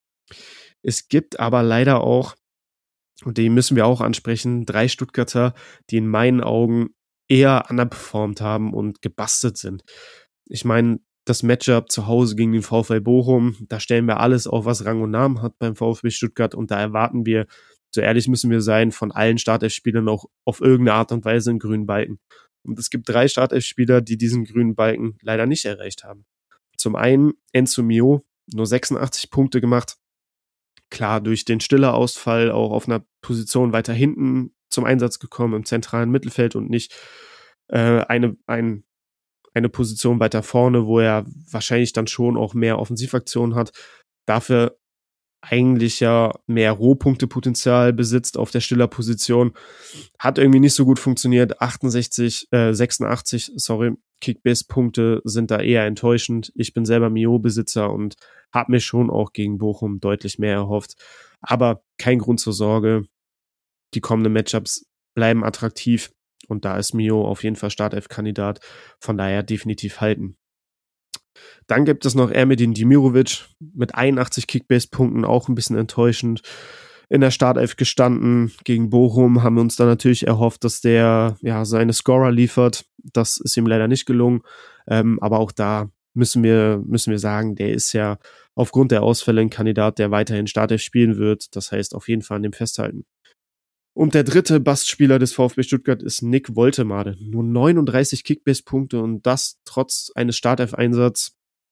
B: Es gibt aber leider auch, und den müssen wir auch ansprechen, drei Stuttgarter, die in meinen Augen eher underperformed haben und gebastelt sind. Ich meine, das Matchup zu Hause gegen den VfL Bochum, da stellen wir alles auf, was Rang und Namen hat beim VfB Stuttgart und da erwarten wir, so ehrlich müssen wir sein, von allen Startelf-Spielern auch auf irgendeine Art und Weise einen grünen Balken. Und es gibt drei Startelf-Spieler, die diesen grünen Balken leider nicht erreicht haben. Zum einen Enzo Mio, nur sechsundachtzig Punkte gemacht. Klar, durch den Stiller-Ausfall auch auf einer Position weiter hinten zum Einsatz gekommen, im zentralen Mittelfeld und nicht äh, eine, ein, eine Position weiter vorne, wo er wahrscheinlich dann schon auch mehr Offensivaktionen hat. dafür eigentlich ja mehr Rohpunktepotenzial besitzt auf der Stiller-Position. Hat irgendwie nicht so gut funktioniert. achtundsechzig, äh, sechsundachtzig, sorry, Kickbase-Punkte sind da eher enttäuschend. Ich bin selber Mio-Besitzer und habe mir schon auch gegen Bochum deutlich mehr erhofft. Aber kein Grund zur Sorge. Die kommenden Matchups bleiben attraktiv und da ist Mio auf jeden Fall Startelf-Kandidat. Von daher definitiv halten. Dann gibt es noch Ermedin Demirovic mit einundachtzig Kickbase-Punkten, auch ein bisschen enttäuschend. In der Startelf gestanden gegen Bochum, haben wir uns dann natürlich erhofft, dass der ja seine Scorer liefert. Das ist ihm leider nicht gelungen. Ähm, aber auch da müssen wir, müssen wir sagen, der ist ja aufgrund der Ausfälle ein Kandidat, der weiterhin Startelf spielen wird. Das heißt, auf jeden Fall an dem festhalten. Und der dritte Bastspieler des VfB Stuttgart ist Nick Woltemade. Nur neununddreißig Kickbase-Punkte und das trotz eines Startelf-Einsatzes.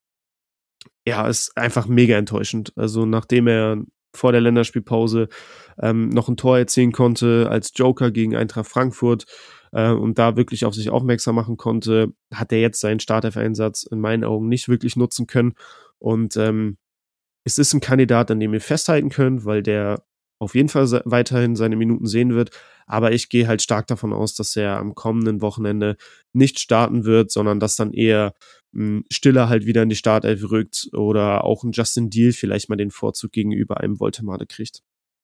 B: Ja, ist einfach mega enttäuschend. Also nachdem er vor der Länderspielpause ähm, noch ein Tor erzielen konnte als Joker gegen Eintracht Frankfurt äh, und da wirklich auf sich aufmerksam machen konnte, hat er jetzt seinen Startelf-Einsatz in meinen Augen nicht wirklich nutzen können. Und ähm, es ist ein Kandidat, an dem wir festhalten können, weil der auf jeden Fall se- weiterhin seine Minuten sehen wird. Aber ich gehe halt stark davon aus, dass er am kommenden Wochenende nicht starten wird, sondern dass dann eher mh, Stiller halt wieder in die Startelf rückt oder auch ein Justin Deal vielleicht mal den Vorzug gegenüber einem Woltemade kriegt.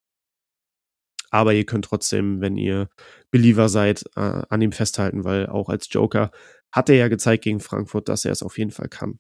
B: Aber ihr könnt trotzdem, wenn ihr Believer seid, äh, an ihm festhalten, weil auch als Joker hat er ja gezeigt gegen Frankfurt, dass er es auf jeden Fall kann.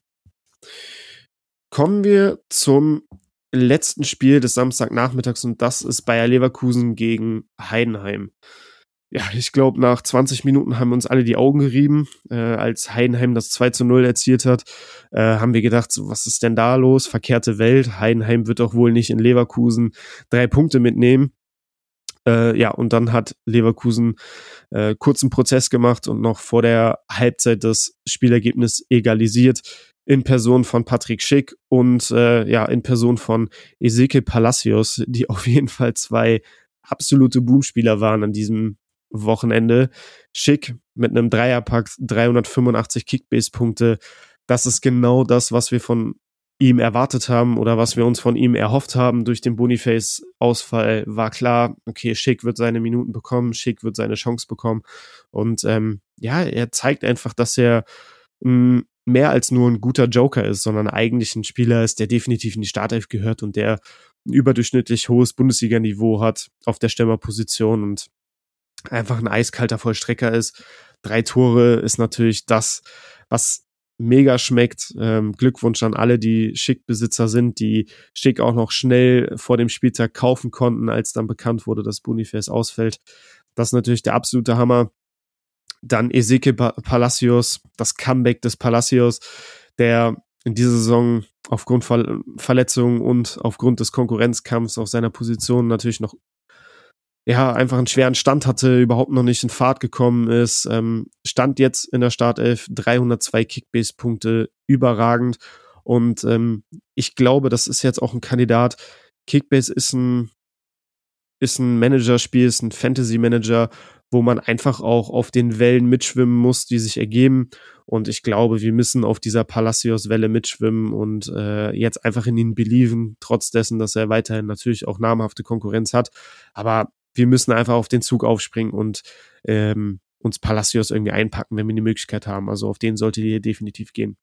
B: Kommen wir zum letzten Spiel des Samstagnachmittags und das ist Bayer Leverkusen gegen Heidenheim. Ja, ich glaube, nach zwanzig Minuten haben uns alle die Augen gerieben. Äh, als Heidenheim das zwei zu null erzielt hat, äh, haben wir gedacht, so, was ist denn da los? Verkehrte Welt. Heidenheim wird doch wohl nicht in Leverkusen drei Punkte mitnehmen. Äh, ja, und dann hat Leverkusen äh, kurzen Prozess gemacht und noch vor der Halbzeit das Spielergebnis egalisiert in Person von Patrick Schick und äh, ja, in Person von Ezequiel Palacios, die auf jeden Fall zwei absolute Boomspieler waren an diesem Wochenende. Schick mit einem Dreierpack, dreihundertfünfundachtzig Kickbase-Punkte. Das ist genau das, was wir von ihm erwartet haben oder was wir uns von ihm erhofft haben. Durch den Boniface-Ausfall war klar, okay, Schick wird seine Minuten bekommen, Schick wird seine Chance bekommen. Und ähm, ja, er zeigt einfach, dass er mh, mehr als nur ein guter Joker ist, sondern eigentlich ein Spieler ist, der definitiv in die Startelf gehört und der ein überdurchschnittlich hohes Bundesliga-Niveau hat auf der Stürmerposition und einfach ein eiskalter Vollstrecker ist. Drei Tore ist natürlich das, was mega schmeckt. Ähm, Glückwunsch an alle, die Schick-Besitzer sind, die Schick auch noch schnell vor dem Spieltag kaufen konnten, als dann bekannt wurde, dass Boniface ausfällt. Das ist natürlich der absolute Hammer. Dann Ezequiel Palacios, das Comeback des Palacios, der in dieser Saison aufgrund Ver- Verletzungen und aufgrund des Konkurrenzkampfs auf seiner Position natürlich noch ja, einfach einen schweren Stand hatte, überhaupt noch nicht in Fahrt gekommen ist, ähm, stand jetzt in der Startelf, dreihundertzwei Kickbase-Punkte, überragend und ähm, ich glaube, das ist jetzt auch ein Kandidat. Kickbase ist ein ist ein Managerspiel, ist ein Fantasy-Manager, wo man einfach auch auf den Wellen mitschwimmen muss, die sich ergeben. Und ich glaube, wir müssen auf dieser Palacios-Welle mitschwimmen und äh, jetzt einfach in ihn believen, trotz dessen, dass er weiterhin natürlich auch namhafte Konkurrenz hat. Aber wir müssen einfach auf den Zug aufspringen und ähm, uns Palacios irgendwie einpacken, wenn wir die Möglichkeit haben. Also auf den sollte die hier definitiv gehen.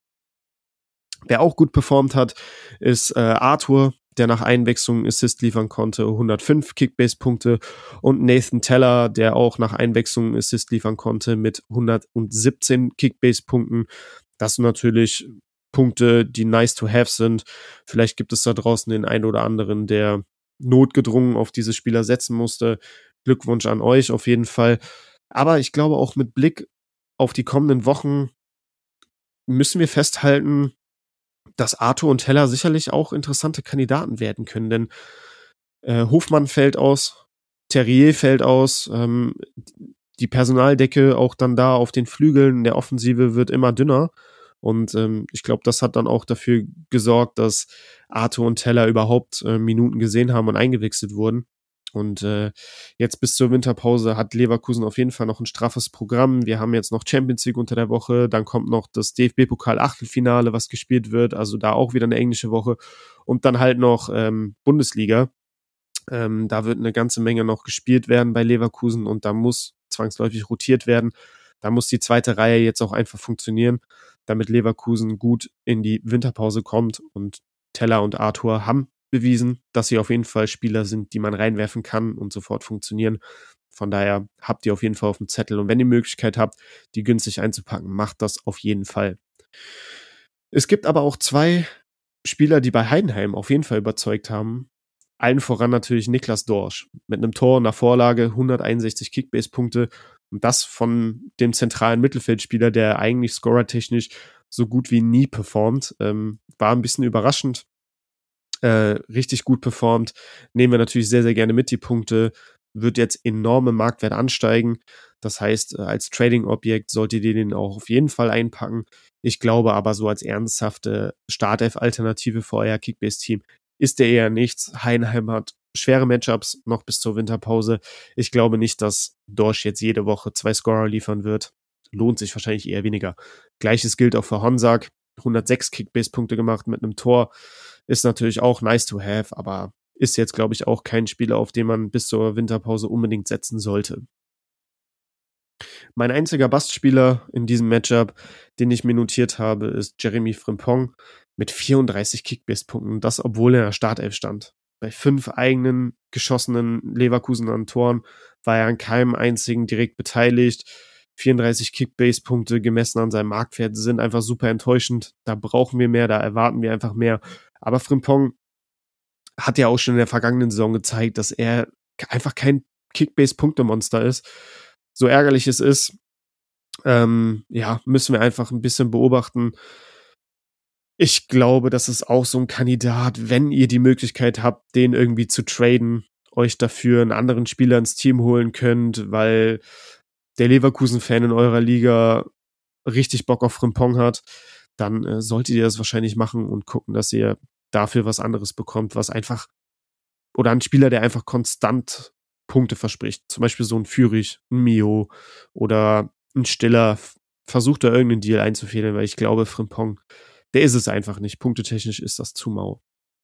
B: Wer auch gut performt hat, ist äh, Arthur, der nach Einwechslung Assist liefern konnte, hundertfünf Kickbase-Punkte und Nathan Teller, der auch nach Einwechslung Assist liefern konnte mit hundertsiebzehn Kickbase-Punkten. Das sind natürlich Punkte, die nice to have sind. Vielleicht gibt es da draußen den einen oder anderen, der notgedrungen auf diese Spieler setzen musste. Glückwunsch an euch auf jeden Fall. Aber ich glaube auch mit Blick auf die kommenden Wochen müssen wir festhalten, dass Arthur und Teller sicherlich auch interessante Kandidaten werden können, denn äh, Hofmann fällt aus, Terrier fällt aus, ähm, die Personaldecke auch dann da auf den Flügeln der Offensive wird immer dünner und ähm, ich glaube, das hat dann auch dafür gesorgt, dass Arthur und Teller überhaupt äh, Minuten gesehen haben und eingewechselt wurden Und äh, jetzt bis zur Winterpause hat Leverkusen auf jeden Fall noch ein straffes Programm. Wir haben jetzt noch Champions League unter der Woche, dann kommt noch das D F B-Pokal-Achtelfinale, was gespielt wird, also da auch wieder eine englische Woche und dann halt noch ähm, Bundesliga. Ähm, da wird eine ganze Menge noch gespielt werden bei Leverkusen und da muss zwangsläufig rotiert werden. Da muss die zweite Reihe jetzt auch einfach funktionieren, damit Leverkusen gut in die Winterpause kommt und Teller und Arthur haben bewiesen, dass sie auf jeden Fall Spieler sind, die man reinwerfen kann und sofort funktionieren. Von daher habt ihr auf jeden Fall auf dem Zettel und wenn ihr die Möglichkeit habt, die günstig einzupacken, macht das auf jeden Fall. Es gibt aber auch zwei Spieler, die bei Heidenheim auf jeden Fall überzeugt haben. Allen voran natürlich Niklas Dorsch mit einem Tor und einer Vorlage, hunderteinundsechzig Kickbase-Punkte und das von dem zentralen Mittelfeldspieler, der eigentlich scorertechnisch so gut wie nie performt. Ähm, war ein bisschen überraschend. Äh, richtig gut performt, nehmen wir natürlich sehr, sehr gerne mit die Punkte, wird jetzt enorm im Marktwert ansteigen, das heißt, als Trading-Objekt solltet ihr den auch auf jeden Fall einpacken. Ich glaube aber so als ernsthafte Startelf-Alternative für euer Kickbase-Team ist der eher nichts. Heidenheim hat schwere Matchups noch bis zur Winterpause. Ich glaube nicht, dass Dorsch jetzt jede Woche zwei Scorer liefern wird. Lohnt sich wahrscheinlich eher weniger. Gleiches gilt auch für Honsak. hundertsechs Kickbase-Punkte gemacht mit einem Tor. Ist natürlich auch nice to have, aber ist jetzt, glaube ich, auch kein Spieler, auf den man bis zur Winterpause unbedingt setzen sollte. Mein einziger Bastspieler in diesem Matchup, den ich mir notiert habe, ist Jeremy Frimpong mit vierunddreißig Kickbase-Punkten. Das, obwohl er in der Startelf stand. Bei fünf eigenen geschossenen Leverkusener Toren war er an keinem einzigen direkt beteiligt. vierunddreißig Kickbase-Punkte gemessen an seinem Marktwert sind einfach super enttäuschend. Da brauchen wir mehr, da erwarten wir einfach mehr. Aber Frimpong hat ja auch schon in der vergangenen Saison gezeigt, dass er einfach kein Kickbase-Punktemonster ist. So ärgerlich es ist, ähm, ja, müssen wir einfach ein bisschen beobachten. Ich glaube, das ist auch so ein Kandidat, wenn ihr die Möglichkeit habt, den irgendwie zu traden, euch dafür einen anderen Spieler ins Team holen könnt, weil der Leverkusen-Fan in eurer Liga richtig Bock auf Frimpong hat, dann äh, solltet ihr das wahrscheinlich machen und gucken, dass ihr dafür was anderes bekommt, was einfach, oder ein Spieler, der einfach konstant Punkte verspricht. Zum Beispiel so ein Führig, ein Mio oder ein Stiller. Versucht da irgendeinen Deal einzufädeln, weil ich glaube, Frimpong, der ist es einfach nicht. Punktetechnisch ist das zu mau.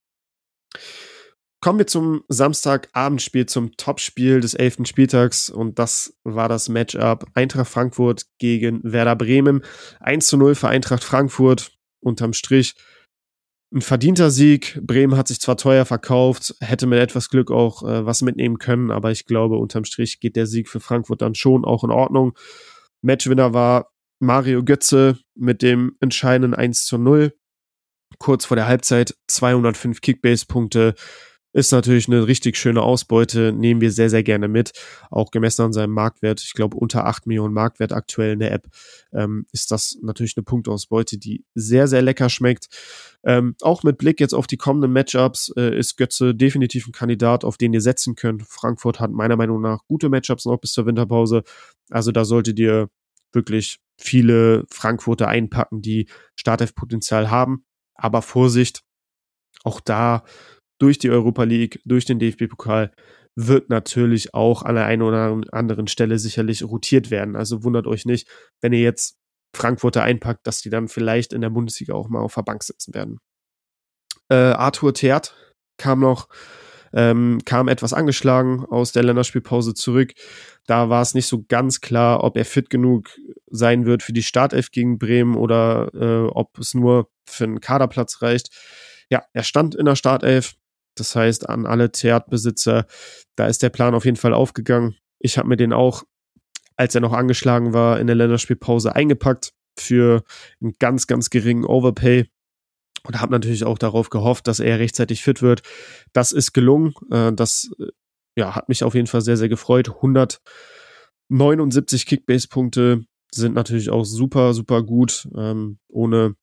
B: Kommen wir zum Samstagabendspiel, zum Topspiel des elften Spieltags und das war das Matchup Eintracht Frankfurt gegen Werder Bremen. eins zu null für Eintracht Frankfurt, unterm Strich ein verdienter Sieg. Bremen hat sich zwar teuer verkauft, hätte mit etwas Glück auch äh, was mitnehmen können, aber ich glaube, unterm Strich geht der Sieg für Frankfurt dann schon auch in Ordnung. Matchwinner war Mario Götze mit dem entscheidenden eins zu null. Kurz vor der Halbzeit zweihundertfünf Kickbase-Punkte. Ist natürlich eine richtig schöne Ausbeute, nehmen wir sehr, sehr gerne mit. Auch gemessen an seinem Marktwert, ich glaube unter acht Millionen Marktwert aktuell in der App, ähm, ist das natürlich eine Punktausbeute, die sehr, sehr lecker schmeckt. Ähm, auch mit Blick jetzt auf die kommenden Matchups äh, ist Götze definitiv ein Kandidat, auf den ihr setzen könnt. Frankfurt hat meiner Meinung nach gute Matchups noch bis zur Winterpause. Also da solltet ihr wirklich viele Frankfurter einpacken, die Startelf-Potenzial haben. Aber Vorsicht, auch da durch die Europa League, durch den D F B-Pokal wird natürlich auch an der einen oder anderen Stelle sicherlich rotiert werden. Also wundert euch nicht, wenn ihr jetzt Frankfurter einpackt, dass die dann vielleicht in der Bundesliga auch mal auf der Bank sitzen werden. Äh, Arthur Theat kam noch, ähm, kam etwas angeschlagen aus der Länderspielpause zurück. Da war es nicht so ganz klar, ob er fit genug sein wird für die Startelf gegen Bremen oder äh, ob es nur für einen Kaderplatz reicht. Ja, er stand in der Startelf. Das heißt, an alle Theat-Besitzer, da ist der Plan auf jeden Fall aufgegangen. Ich habe mir den auch, als er noch angeschlagen war, in der Länderspielpause eingepackt für einen ganz, ganz geringen Overpay und habe natürlich auch darauf gehofft, dass er rechtzeitig fit wird. Das ist gelungen. Das ja, hat mich auf jeden Fall sehr, sehr gefreut. hundertneunundsiebzig Kickbase-Punkte sind natürlich auch super, super gut. Ähm, ohne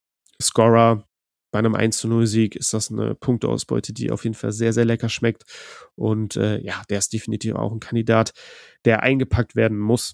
B: Scorer bei einem eins zu null Sieg ist das eine Punkteausbeute, die auf jeden Fall sehr, sehr lecker schmeckt. Und äh, ja, der ist definitiv auch ein Kandidat, der eingepackt werden muss.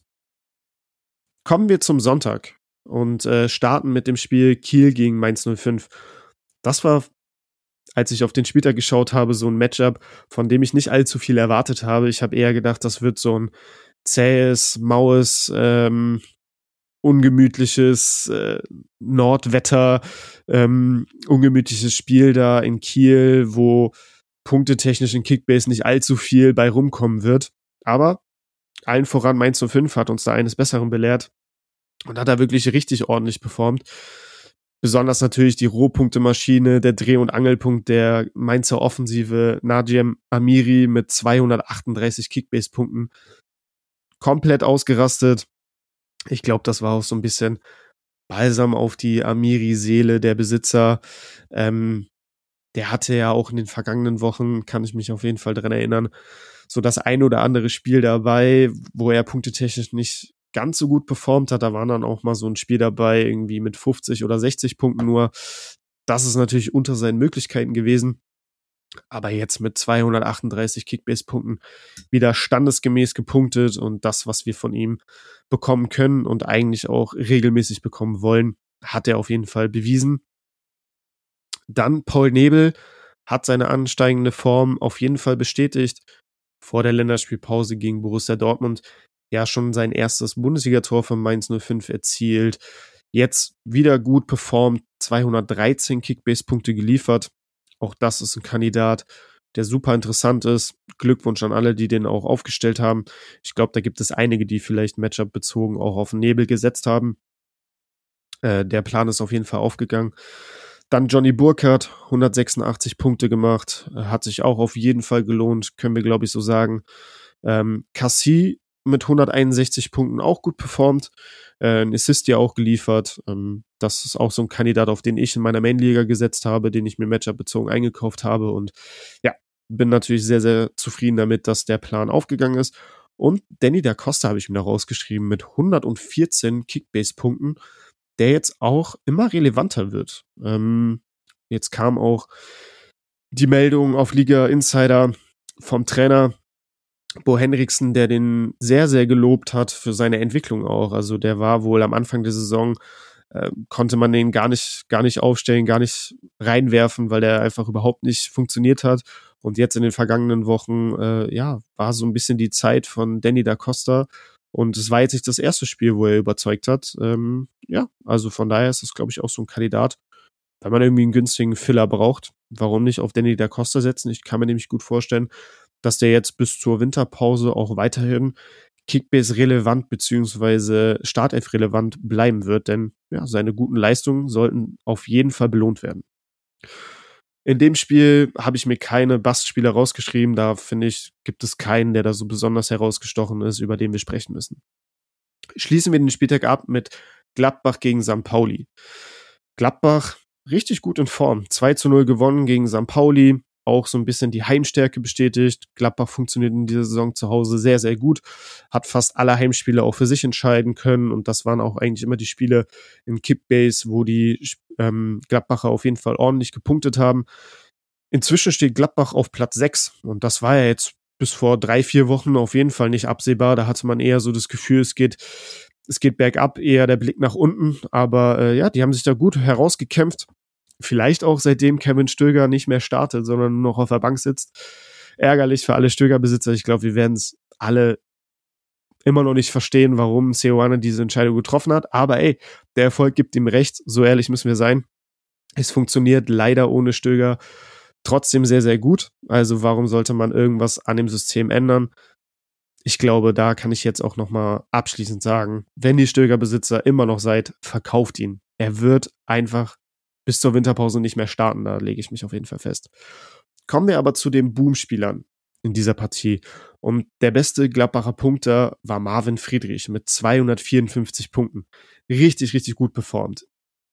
B: Kommen wir zum Sonntag und äh, starten mit dem Spiel Kiel gegen Mainz null fünf. Das war als ich auf den Spieltag geschaut habe, so ein Matchup, von dem ich nicht allzu viel erwartet habe. Ich habe eher gedacht, das wird so ein zähes, maues, ähm, ungemütliches äh, Nordwetter, ähm, ungemütliches Spiel da in Kiel, wo punktetechnisch in Kickbase nicht allzu viel bei rumkommen wird. Aber allen voran Mainz null fünf hat uns da eines Besseren belehrt und hat da wirklich richtig ordentlich performt. Besonders natürlich die Rohpunktemaschine, der Dreh- und Angelpunkt der Mainzer Offensive, Najem Amiri mit zweihundertachtunddreißig Kickbase-Punkten. Komplett ausgerastet. Ich glaube, das war auch so ein bisschen Balsam auf die Amiri-Seele der Besitzer. Ähm, der hatte ja auch in den vergangenen Wochen, kann ich mich auf jeden Fall dran erinnern, so das ein oder andere Spiel dabei, wo er punktetechnisch nicht ganz so gut performt hat. Da war dann auch mal so ein Spiel dabei, irgendwie mit fünfzig oder sechzig Punkten nur. Das ist natürlich unter seinen Möglichkeiten gewesen. Aber jetzt mit zweihundertachtunddreißig Kickbase-Punkten wieder standesgemäß gepunktet und das, was wir von ihm bekommen können und eigentlich auch regelmäßig bekommen wollen, hat er auf jeden Fall bewiesen. Dann Paul Nebel hat seine ansteigende Form auf jeden Fall bestätigt. Vor der Länderspielpause gegen Borussia Dortmund ja schon sein erstes Bundesligator von Mainz null fünf erzielt. Jetzt wieder gut performt, zweihundertdreizehn Kickbase-Punkte geliefert. Auch das ist ein Kandidat, der super interessant ist. Glückwunsch an alle, die den auch aufgestellt haben. Ich glaube, da gibt es einige, die vielleicht Matchup bezogen auch auf Nebel gesetzt haben. Äh, der Plan ist auf jeden Fall aufgegangen. Dann Johnny Burkhardt, hundertsechsundachtzig Punkte gemacht, hat sich auch auf jeden Fall gelohnt, können wir glaube ich so sagen. Ähm, Cassie mit hunderteinundsechzig Punkten auch gut performt, äh, ein Assist ja auch geliefert. Ähm, das ist auch so ein Kandidat, auf den ich in meiner Main-Liga gesetzt habe, den ich mir Matchup-bezogen eingekauft habe und ja, bin natürlich sehr, sehr zufrieden damit, dass der Plan aufgegangen ist. Und Danny da Costa habe ich mir da rausgeschrieben mit hundertvierzehn Kickbase-Punkten, der jetzt auch immer relevanter wird. Ähm, jetzt kam auch die Meldung auf Liga Insider vom Trainer Bo Henriksen, der den sehr, sehr gelobt hat für seine Entwicklung auch. Also der war wohl am Anfang der Saison, äh, konnte man den gar nicht, gar nicht aufstellen, gar nicht reinwerfen, weil der einfach überhaupt nicht funktioniert hat. Und jetzt in den vergangenen Wochen, äh, ja, war so ein bisschen die Zeit von Danny da Costa. Und es war jetzt nicht das erste Spiel, wo er überzeugt hat. Ähm, ja, also von daher ist das, glaube ich, auch so ein Kandidat. Wenn man irgendwie einen günstigen Filler braucht, warum nicht auf Danny da Costa setzen? Ich kann mir nämlich gut vorstellen, dass der jetzt bis zur Winterpause auch weiterhin Kickbase-relevant beziehungsweise Startelf-relevant bleiben wird, denn ja, seine guten Leistungen sollten auf jeden Fall belohnt werden. In dem Spiel habe ich mir keine Bastspieler rausgeschrieben, da finde ich, gibt es keinen, der da so besonders herausgestochen ist, über den wir sprechen müssen. Schließen wir den Spieltag ab mit Gladbach gegen Sankt Pauli. Gladbach richtig gut in Form, zwei zu null gewonnen gegen Sankt Pauli, auch so ein bisschen die Heimstärke bestätigt. Gladbach funktioniert in dieser Saison zu Hause sehr, sehr gut, hat fast alle Heimspiele auch für sich entscheiden können und das waren auch eigentlich immer die Spiele im Kickbase, wo die ähm, Gladbacher auf jeden Fall ordentlich gepunktet haben. Inzwischen steht Gladbach auf Platz sechs und das war ja jetzt bis vor drei, vier Wochen auf jeden Fall nicht absehbar. Da hatte man eher so das Gefühl, es geht, es geht bergab, eher der Blick nach unten, aber äh, ja, die haben sich da gut herausgekämpft. Vielleicht auch seitdem Kevin Stöger nicht mehr startet, sondern nur noch auf der Bank sitzt. Ärgerlich für alle Stöger-Besitzer. Ich glaube, wir werden es alle immer noch nicht verstehen, warum Seoane diese Entscheidung getroffen hat. Aber ey, der Erfolg gibt ihm recht. So ehrlich müssen wir sein. Es funktioniert leider ohne Stöger trotzdem sehr, sehr gut. Also warum sollte man irgendwas an dem System ändern? Ich glaube, da kann ich jetzt auch nochmal abschließend sagen, wenn ihr Stöger-Besitzer immer noch seid, verkauft ihn. Er wird einfach bis zur Winterpause nicht mehr starten, da lege ich mich auf jeden Fall fest. Kommen wir aber zu den Boom-Spielern in dieser Partie. Und der beste Gladbacher Punkter war Marvin Friedrich mit zweihundertvierundfünfzig Punkten. Richtig, richtig gut performt.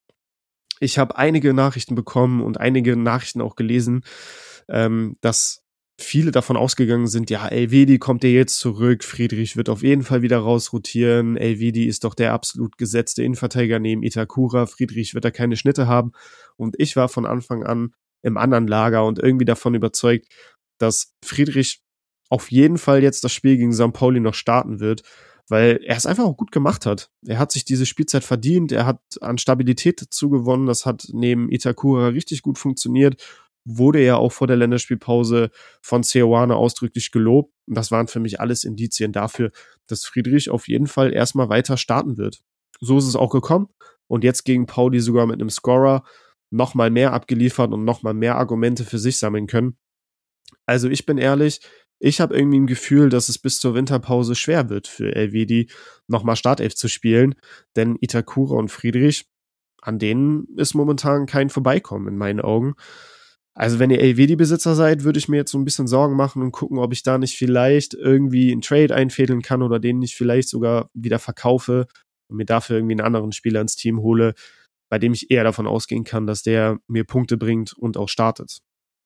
B: Ich habe einige Nachrichten bekommen und einige Nachrichten auch gelesen, ähm, dass viele davon ausgegangen sind, ja, Elvedi kommt ja jetzt zurück, Friedrich wird auf jeden Fall wieder rausrotieren, Elvedi ist doch der absolut gesetzte Innenverteidiger neben Itakura, Friedrich wird da keine Schnitte haben und ich war von Anfang an im anderen Lager und irgendwie davon überzeugt, dass Friedrich auf jeden Fall jetzt das Spiel gegen Sankt Pauli noch starten wird, weil er es einfach auch gut gemacht hat. Er hat sich diese Spielzeit verdient, er hat an Stabilität dazu gewonnen, das hat neben Itakura richtig gut funktioniert wurde ja auch vor der Länderspielpause von Seoane ausdrücklich gelobt. Und das waren für mich alles Indizien dafür, dass Friedrich auf jeden Fall erstmal weiter starten wird. So ist es auch gekommen. Und jetzt gegen Pauli sogar mit einem Scorer nochmal mehr abgeliefert und nochmal mehr Argumente für sich sammeln können. Also ich bin ehrlich, ich habe irgendwie ein Gefühl, dass es bis zur Winterpause schwer wird für Elvedi, nochmal Startelf zu spielen. Denn Itakura und Friedrich, an denen ist momentan kein Vorbeikommen in meinen Augen. Also wenn ihr Elvedi-Besitzer seid, würde ich mir jetzt so ein bisschen Sorgen machen und gucken, ob ich da nicht vielleicht irgendwie einen Trade einfädeln kann oder den nicht vielleicht sogar wieder verkaufe und mir dafür irgendwie einen anderen Spieler ins Team hole, bei dem ich eher davon ausgehen kann, dass der mir Punkte bringt und auch startet.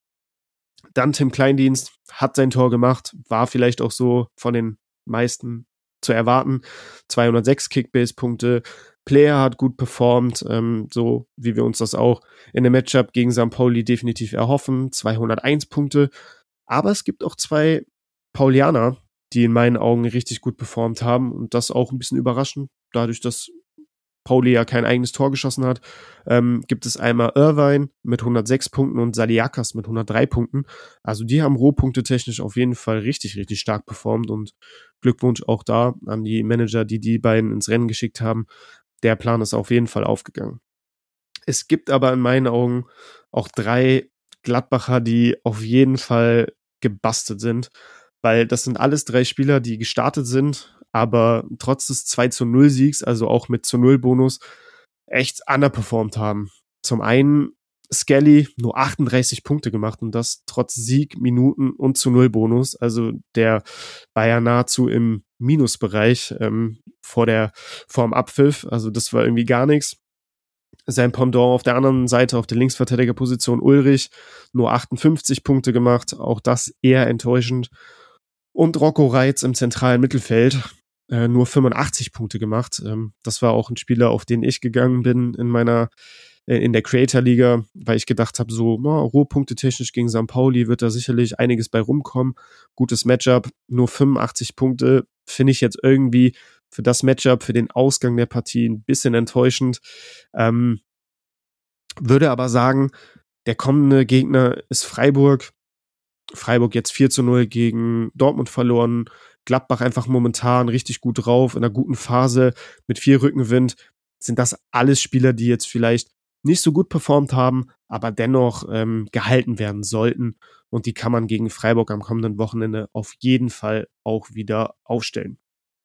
B: Dann Tim Kleindienst hat sein Tor gemacht, war vielleicht auch so von den meisten zu erwarten. zweihundertsechs Kickbase-Punkte. Player hat gut performt, ähm, so wie wir uns das auch in dem Matchup gegen Sankt Pauli definitiv erhoffen. zweihunderteins Punkte. Aber es gibt auch zwei Paulianer, die in meinen Augen richtig gut performt haben und das auch ein bisschen überraschend. Dadurch, dass Pauli ja kein eigenes Tor geschossen hat, ähm, gibt es einmal Irvine mit hundertsechs Punkten und Saliakas mit hundertdrei Punkten. Also die haben Rohpunkte technisch auf jeden Fall richtig, richtig stark performt und Glückwunsch auch da an die Manager, die die beiden ins Rennen geschickt haben. Der Plan ist auf jeden Fall aufgegangen. Es gibt aber in meinen Augen auch drei Gladbacher, die auf jeden Fall gebastelt sind, weil das sind alles drei Spieler, die gestartet sind, aber trotz des zwei zu null Siegs, also auch mit zu null Bonus, echt underperformed haben. Zum einen Skelly nur achtunddreißig Punkte gemacht und das trotz Sieg, Minuten und zu null Bonus. Also der war ja nahezu im Minusbereich ähm, vor der vor dem Abpfiff. Also das war irgendwie gar nichts. Sein Pendant auf der anderen Seite, auf der Linksverteidigerposition Ulrich, nur achtundfünfzig Punkte gemacht. Auch das eher enttäuschend. Und Rocco Reitz im zentralen Mittelfeld, äh, nur fünfundachtzig Punkte gemacht. Ähm, das war auch ein Spieler, auf den ich gegangen bin in meiner, äh, in der Creator-Liga, weil ich gedacht habe, so, no, Rohpunkte technisch gegen Sankt Pauli wird da sicherlich einiges bei rumkommen. Gutes Matchup, nur fünfundachtzig Punkte, finde ich jetzt irgendwie für das Matchup, für den Ausgang der Partie ein bisschen enttäuschend. Ähm, würde aber sagen, der kommende Gegner ist Freiburg. Freiburg jetzt vier zu null gegen Dortmund verloren. Gladbach einfach momentan richtig gut drauf, in einer guten Phase mit viel Rückenwind. Sind das alles Spieler, die jetzt vielleicht nicht so gut performt haben, aber dennoch ähm, gehalten werden sollten. Und die kann man gegen Freiburg am kommenden Wochenende auf jeden Fall auch wieder aufstellen.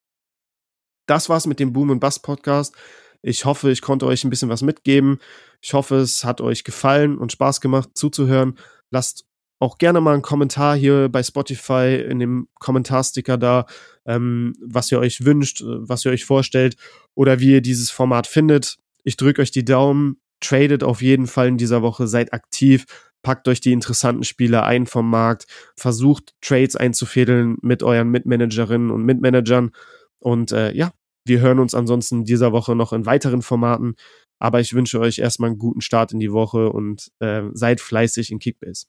B: Das war's mit dem Boom und Bust Podcast. Ich hoffe, ich konnte euch ein bisschen was mitgeben. Ich hoffe, es hat euch gefallen und Spaß gemacht zuzuhören. Lasst auch gerne mal einen Kommentar hier bei Spotify in dem Kommentarsticker da, ähm, was ihr euch wünscht, was ihr euch vorstellt oder wie ihr dieses Format findet. Ich drücke euch die Daumen, tradet auf jeden Fall in dieser Woche, seid aktiv, packt euch die interessanten Spieler ein vom Markt, versucht Trades einzufädeln mit euren Mitmanagerinnen und Mitmanagern und äh, ja, wir hören uns ansonsten dieser Woche noch in weiteren Formaten, aber ich wünsche euch erstmal einen guten Start in die Woche und äh, seid fleißig in Kickbase.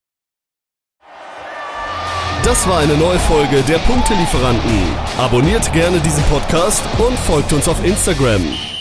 A: Das war eine neue Folge der Punktelieferanten. Abonniert gerne diesen Podcast und folgt uns auf Instagram.